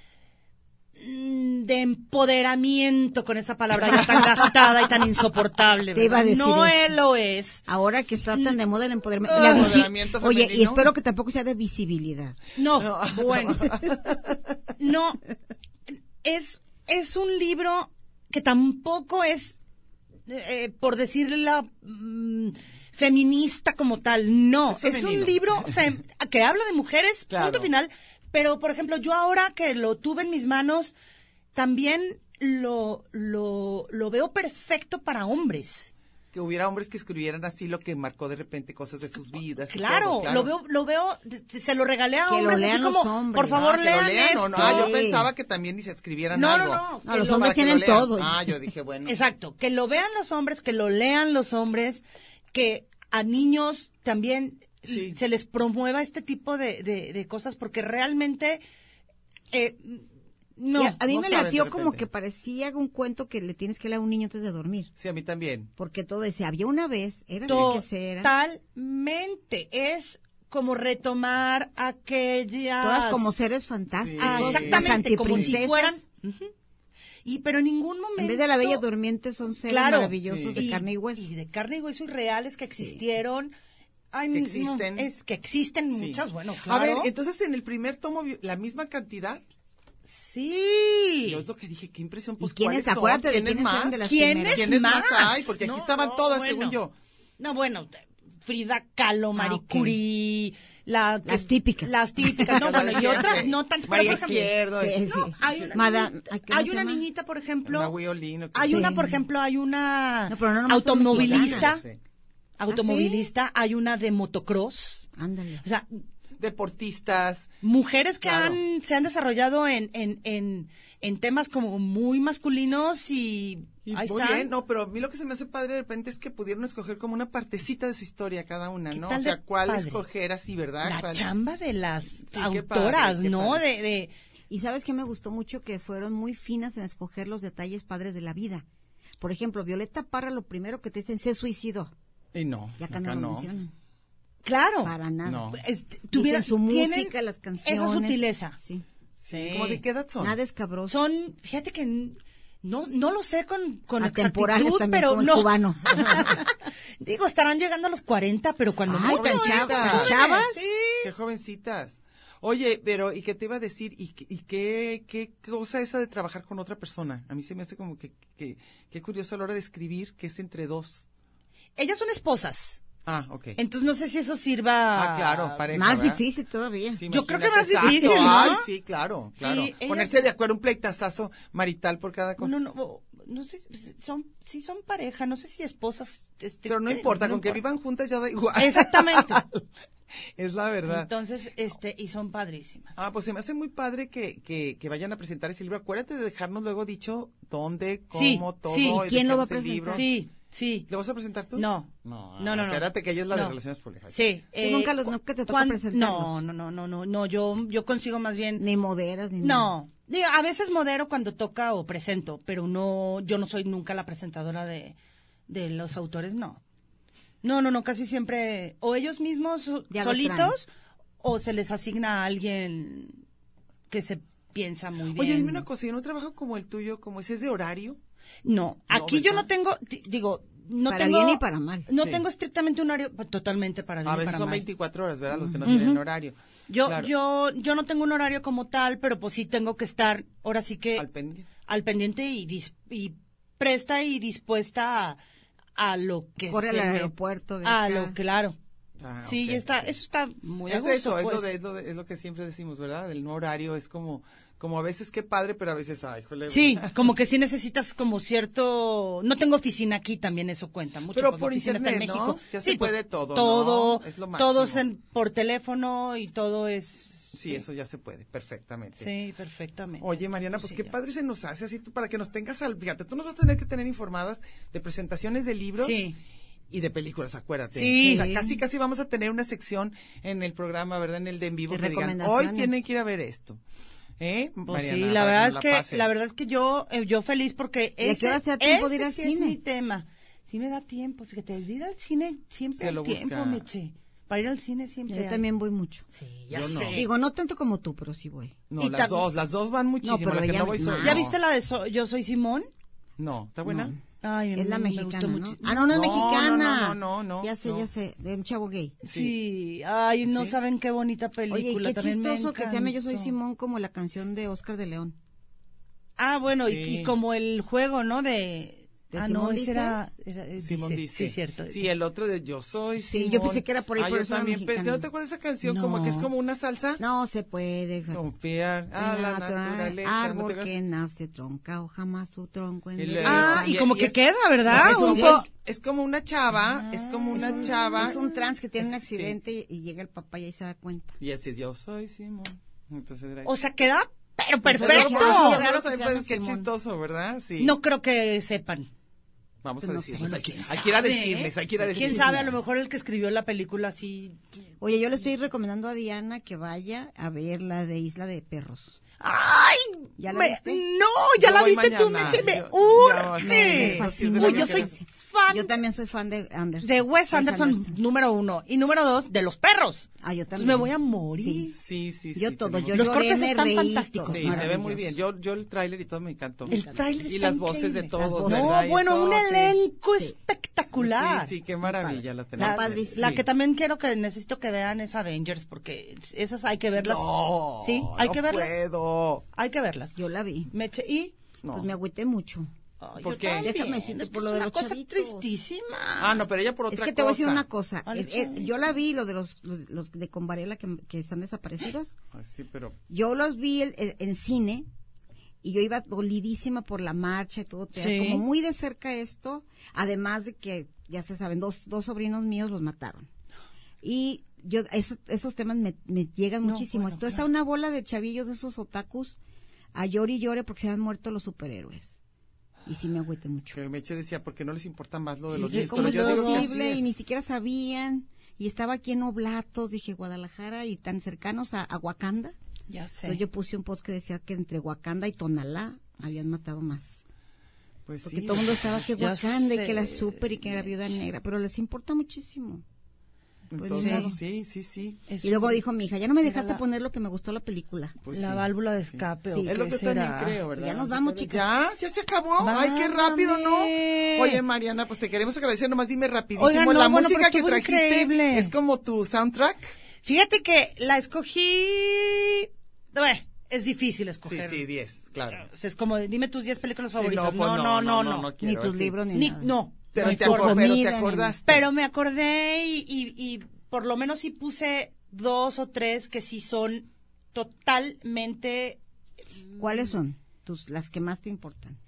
de empoderamiento, con esa palabra ya tan gastada y tan insoportable. Te iba a ¿verdad? decir No eso. lo es. Ahora que está tan de moda el empoderamiento. Ah, La visi- empoderamiento Oye, y femenino. espero que tampoco sea de visibilidad. No, bueno. No, es un libro que tampoco es, por decirlo, feminista como tal. No, Es es femenino. un libro que habla de mujeres, Claro. punto final. Pero, por ejemplo, yo ahora que lo tuve en mis manos, también lo veo perfecto para hombres. Que hubiera hombres que escribieran así lo que marcó de repente cosas de sus vidas. y Claro, todo, claro. lo veo, se lo regalé a Que lo hombres, así lean los como, hombres. por favor, Que lo lean lean, esto. ¿o no? Yo pensaba que también ni se escribieran No, algo. no, No, los que hombres Para que lo tienen lean. todo. Yo dije, bueno. Exacto, que lo vean los hombres, que lo lean los hombres, que a niños también Sí. se les promueva este tipo de cosas, porque realmente no. Y a mí no me sabes latió de como repente. que parecía un cuento que le tienes que leer a un niño antes de dormir. Sí, a mí también. Porque todo decía, había una vez, era de que se era. Totalmente, es como retomar aquellas... Todas como seres fantásticos. Ah, Sí. exactamente, como si antiprincesas. fueran... Ujú. Pero en ningún momento... En vez de la Bella Durmiente son seres Claro, maravillosos sí. de carne y hueso. Y de carne y hueso y reales que existieron. Ay, Que no, existen. es que existen Sí. muchas, bueno, A claro. ver, entonces en el primer tomo, ¿la misma cantidad? Sí. Yo es lo que dije, qué impresión. Pues, ¿Y quiénes? ¿cuáles son? Acuérdate de ¿Quiénes quiénes eran más? de las ¿Quiénes primeras. ¿Quiénes más más? hay? Porque aquí No, estaban no, todas, bueno. según yo. No, bueno, Frida Kahlo, Marie ok. Curie, las típicas. Las típicas, no, bueno, y Siempre. otras no tanto. María pero, por ejemplo, Izquierdo. Sí, no, sí. hay una, Madame- ¿cómo hay se una llama? niñita, por ejemplo, Una Wiolino. hay Sí. una, por ejemplo, hay una No, pero no nomás son automovilista, mexicanas. automovilista, hay una de motocross, Ándale. o sea, Deportistas. mujeres que Claro. se han desarrollado en temas como muy masculinos y Y ahí muy están. bien, no, pero a mí lo que se me hace padre de repente es que pudieron escoger como una partecita de su historia cada una, ¿Qué ¿no? tal O sea, de cuál padre? escoger así, ¿verdad? La ¿Cuál? chamba de las qué autoras, padre, qué ¿no? padre. Y sabes que me gustó mucho que fueron muy finas en escoger los detalles padres de la vida. Por ejemplo, Violeta Parra, lo primero que te dicen, se suicidó. Y no, Y acá acá no lo no. mencionan. Claro. Para nada. No. Dicen su tienen música, las canciones. esa sutileza. Sí. Sí. ¿Cómo de qué edad son? Nada escabroso. Son, fíjate que no lo sé con Atemporales exactitud, también, pero como el no. cubano. Digo, estarán llegando a los 40, pero cuando Ay, mucho, tan ¿eh? chavas. Jóvenes, ¿Chavas? Qué jovencitas. Oye, pero, ¿y qué te iba a decir? ¿Y qué cosa esa de trabajar con otra persona? A mí se me hace como que qué curioso a la hora de escribir que es entre dos. Ellas son esposas. Ah, ok. Entonces no sé si eso sirva. Ah, claro, pareja, Más ¿verdad? difícil todavía. Sí, Yo creo que imagínate, más difícil, exacto. ¿no? Ay, sí, claro. ellas- Ponerse de acuerdo, un pleitazazo marital por cada cosa. No, no sé, son pareja, no sé si esposas. Pero no importa, con que vivan juntas ya da igual. Exactamente. Es la verdad. Entonces, y son padrísimas. Pues se me hace muy padre que vayan a presentar ese libro. Acuérdate de dejarnos luego dicho dónde, Sí, cómo, todo. sí. y ¿Quién lo va a dejarnos el presentar? libro. Sí. ¿Lo vas a presentar tú? No. No. No. Espérate, que ella es la de No. Relaciones Públicas. Sí. Tú nunca te toca presentarlos. No, yo consigo más bien. Ni moderas, ni nada. No. Digo, a veces modero cuando toca o presento, pero yo no soy nunca la presentadora de los autores, no. No, casi siempre o ellos mismos Ya lo solitos o se les asigna a alguien que se piensa muy bien. Oye, dime una cosa, ¿y en un trabajo como el tuyo, como ese es de horario? No, aquí yo no tengo, no para tengo. bien y para mal. No Sí. tengo estrictamente un horario, totalmente para bien A y veces para son mal. 24 horas, ¿verdad? Los que no tienen horario. Claro. Yo no tengo un horario como tal, pero pues sí tengo que estar, ahora sí que Al pendiente. al pendiente y presta y dispuesta a lo que Corre se al me- aeropuerto. de a acá. lo claro. Sí, Ok. eso está muy a Es gusto, eso, pues. es lo que siempre decimos, ¿verdad? El no horario es como a veces qué padre, pero a veces, ay, jole. Sí, como que sí necesitas como cierto. No tengo oficina aquí, también eso cuenta mucho. Pero pues, la por oficina está en internet, México. ¿no? Ya se Sí, pues, puede todo, todo, ¿no? Es lo todo es máximo. por teléfono y todo es. Sí, eso ya se puede, perfectamente. Sí, perfectamente. Oye, Mariana, pues Sí, qué ya. padre se nos hace así tú, para que nos tengas fíjate, tú nos vas a tener que tener informadas de presentaciones de libros. Sí. Y de películas, acuérdate. Sí. O sea, casi vamos a tener una sección en el programa, ¿verdad? En el de en vivo, De que digan, hoy recomendaciones. tienen que ir a ver esto. Pues Mariana, sí, para que la verdad es que yo feliz porque ¿Y a qué hora se da tiempo de ir ese al sí cine? es mi tema. Sí me da tiempo, fíjate, de ir al cine siempre Se hay lo tiempo, busca. Meche. Para ir al cine siempre Yo hay. también voy mucho. Sí, ya Yo no. sé. Digo, no tanto como tú, pero sí voy. No, Y las dos van muchísimo. pero la que ella no voy más. soy. ¿Ya no. viste la de Yo soy Simón? No, ¿está buena? No. Ay, Es la me mexicana, gustó ¿no? mucho. Ah, no es No, mexicana. no, Ya sé, de un chavo gay. Sí, ay, no ¿Sí? saben qué bonita película. Oye, y qué también me chistoso que se llame Yo soy encantó. Simón como la canción de Oscar de León. Ah, bueno, Sí. y como el juego, ¿no? ¿De Simón no, ese dice? era Simón dice. Sí, cierto. Sí, el otro de Yo soy Sí, Simón. yo pensé que era por ahí, por yo eso era también pensé. mexicana. ¿No te acuerdas esa canción? No. Como que es como una salsa. No se puede. Confiar a la naturaleza. ¿No te Árbol acuerdas? que nace tronca o jamás su tronco Y le- endereza. Ah, y como que queda, No, ¿verdad? es, Un es- po- es como una chava, es como una chava. Es un trans que tiene un Sí. accidente y llega el papá y ahí se da cuenta. Y así, yo soy Simón. Entonces era O sea, queda, pero Pues, perfecto. por eso, Claro claro, que se pues, llama qué Simón. chistoso, ¿verdad? Sí. No creo que sepan. Vamos a Pues no decirles, sé, hay que ¿Quién hay que ir a sabe, decirles, hay que ir a ¿Quién decirles. sabe? A lo mejor el que escribió la película sí. Oye, yo le estoy recomendando a Diana que vaya a ver la de Isla de Perros. ¡Ay! ¿Ya la viste? No, ya Yo la voy viste tú, mañana. Meche, me Yo- urge. me fascina. Uy, yo soy fan Yo también soy fan de Anderson. de Wes Anderson, número 1. Y número 2, de los perros. Ah, yo Entonces también. me voy a morir. Sí. Yo todo, tenemos- yo Los lloré, cortes me están reí, fantásticos. todo. Sí, se ve muy Maravilloso. bien. Yo el tráiler y todo me encantó. El tráiler Y está las voces de increíble. todos, Las voces. ¿verdad? No, Y bueno, eso, un sí. elenco Sí. espectacular. Sí, qué maravilla la La, tenemos. padrísimo. la Sí. que también necesito que vean es Avengers, porque esas hay que verlas. No, Sí, hay no que verlas. puedo. Hay que verlas. Yo la vi. Meche, y No. Pues me agüité mucho. Ay, ¿Por yo qué? también. Déjame decirte Es que por lo es de una los cosa chavitos. tristísima. Ah, no, pero ella por otra Es cosa. que te voy a decir una cosa. Vale, sí. Yo la vi, lo de los de con Varela que están desaparecidos. Ay, sí, pero Yo los vi en cine y yo iba dolidísima por la marcha y todo. Sí. Como muy de cerca esto. Además de que, ya se saben, dos sobrinos míos los mataron. Y yo esos temas me llegan No, muchísimo. bueno, Entonces claro. está una bola de chavillos de esos otakus a llore y llore porque se han muerto los superhéroes. Y sí me agüité mucho. que Meche decía, porque no les importa más lo de los Dije, niños. ¿cómo Pero es yo digo que así posible? es. Y ni siquiera sabían. Y estaba aquí en Oblatos, dije Guadalajara, y tan cercanos a Wakanda. Ya sé. Entonces yo puse un post que decía que entre Wakanda y Tonalá habían matado más. Pues Porque sí. todo el mundo estaba que Ya Wakanda y sé. que la super y que la viuda negra, pero les importa muchísimo. Pues, Entonces, ni modo. sí. Es Y luego un- dijo mi hija, ya no me dejaste Mira la- poner lo que me gustó la película. Pues la sí. válvula de escape. Sí. ¿o Es lo qué que también será? creo, ¿verdad? Ya nos vamos, chicas. Ya se acabó. Ay, qué rápido, ¿no? Válgame. Oye, Mariana, pues te queremos agradecer. Nomás dime rapidísimo. Oigan, no, la bueno, música pero que estuvo trajiste increíble. es como tu soundtrack. Fíjate que la escogí. Bueno, es difícil Sí, escoger. sí, 10, claro. O sea, es como, dime tus 10 películas Sí, favoritas. pues no. Ni quiero, tus sí. libros ni, Ni- nada. no. Pero no te, importa. pero te Comida, ni- acordaste. Pero me acordé y por lo menos sí puse 2 o 3 que sí son totalmente. ¿Cuáles son las que más te importan?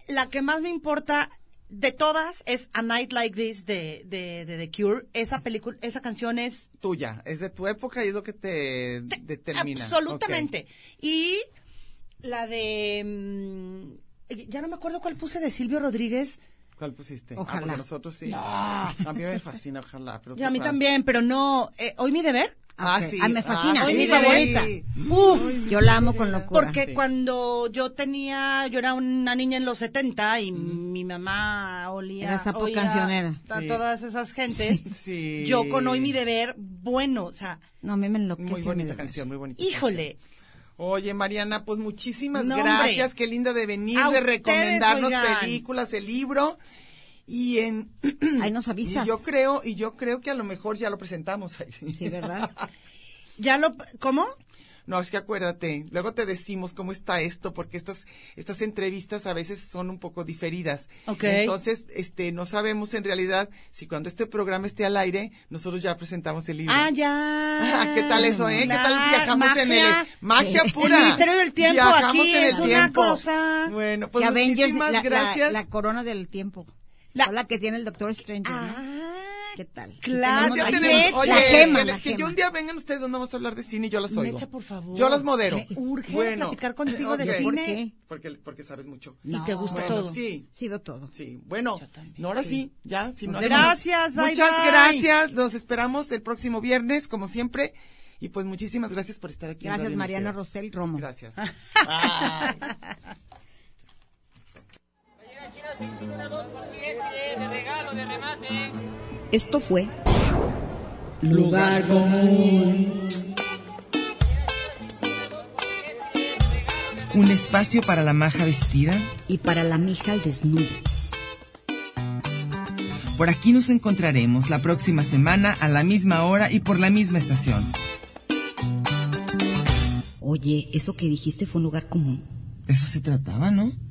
la que más me importa de todas es A Night Like This de The Cure. Esa película, esa canción es tuya, es de tu época y es lo que te determina. Absolutamente. Okay. Y la de ya no me acuerdo cuál puse de Silvio Rodríguez. ¿Cuál pusiste? Ojalá. Porque nosotros sí. No. A mí me fascina, ojalá. Pero Y a mí claro. también, pero no. ¿Hoy mi deber? Ah, Ok. sí. Me fascina, Ah, es sí. mi favorita. Uf. Yo la amo con locura. Porque Sí. cuando yo era una niña en los 70 y mi mamá oía Era sapo cancionera. a Sí. todas esas gentes, Sí. yo con Hoy mi deber, bueno, o sea, No, a mí me enloquece. Muy bonita mi canción, muy bonita. híjole, canción. Oye, Mariana, pues muchísimas No, gracias. hombre. Qué linda de venir, A de ustedes, recomendarnos oigan. películas, el libro. Y Ahí nos avisas. Y yo creo que a lo mejor ya lo presentamos. Sí, ¿verdad? ¿cómo? No, es que acuérdate, luego te decimos cómo está esto, porque estas entrevistas a veces son un poco diferidas. Ok. Entonces, no sabemos en realidad si cuando este programa esté al aire, nosotros ya presentamos el libro. Ah, ya. ¿Qué tal eso, ¿Qué tal Claro, viajamos en el magia El pura? Ministerio del Tiempo Viajamos aquí en el es una tiempo. cosa. Bueno, pues que Avengers, muchísimas gracias. la corona del tiempo. La- La que tiene el Doctor Stranger, ¿no? Ah, ¿Qué tal? claro, Aquí Ya Ay, tenemos, Mecha. oye, la gema, que, la que gema. un día vengan ustedes donde vamos a hablar de cine y yo las oigo. Mecha, por favor. Yo las modero. Me urge platicar contigo de Ok. cine. ¿Por qué? Porque sabes mucho. Y te gusta Bueno, todo. sí. Sí, veo todo. Sí, bueno, Yo también. no, ahora sí, ya. Si no, Gracias, bye, Muchas bye. gracias, los esperamos el próximo viernes, como siempre. Y pues muchísimas gracias por estar aquí. en Gracias, Radio Mariana Universidad. Rosell Romo. Gracias. Bye. Esto fue Lugar común. Un espacio para la maja vestida. Y para la mija al desnudo. Por aquí nos encontraremos la próxima semana a la misma hora y por la misma estación. Oye, eso que dijiste fue un lugar común. Eso se trataba, ¿no?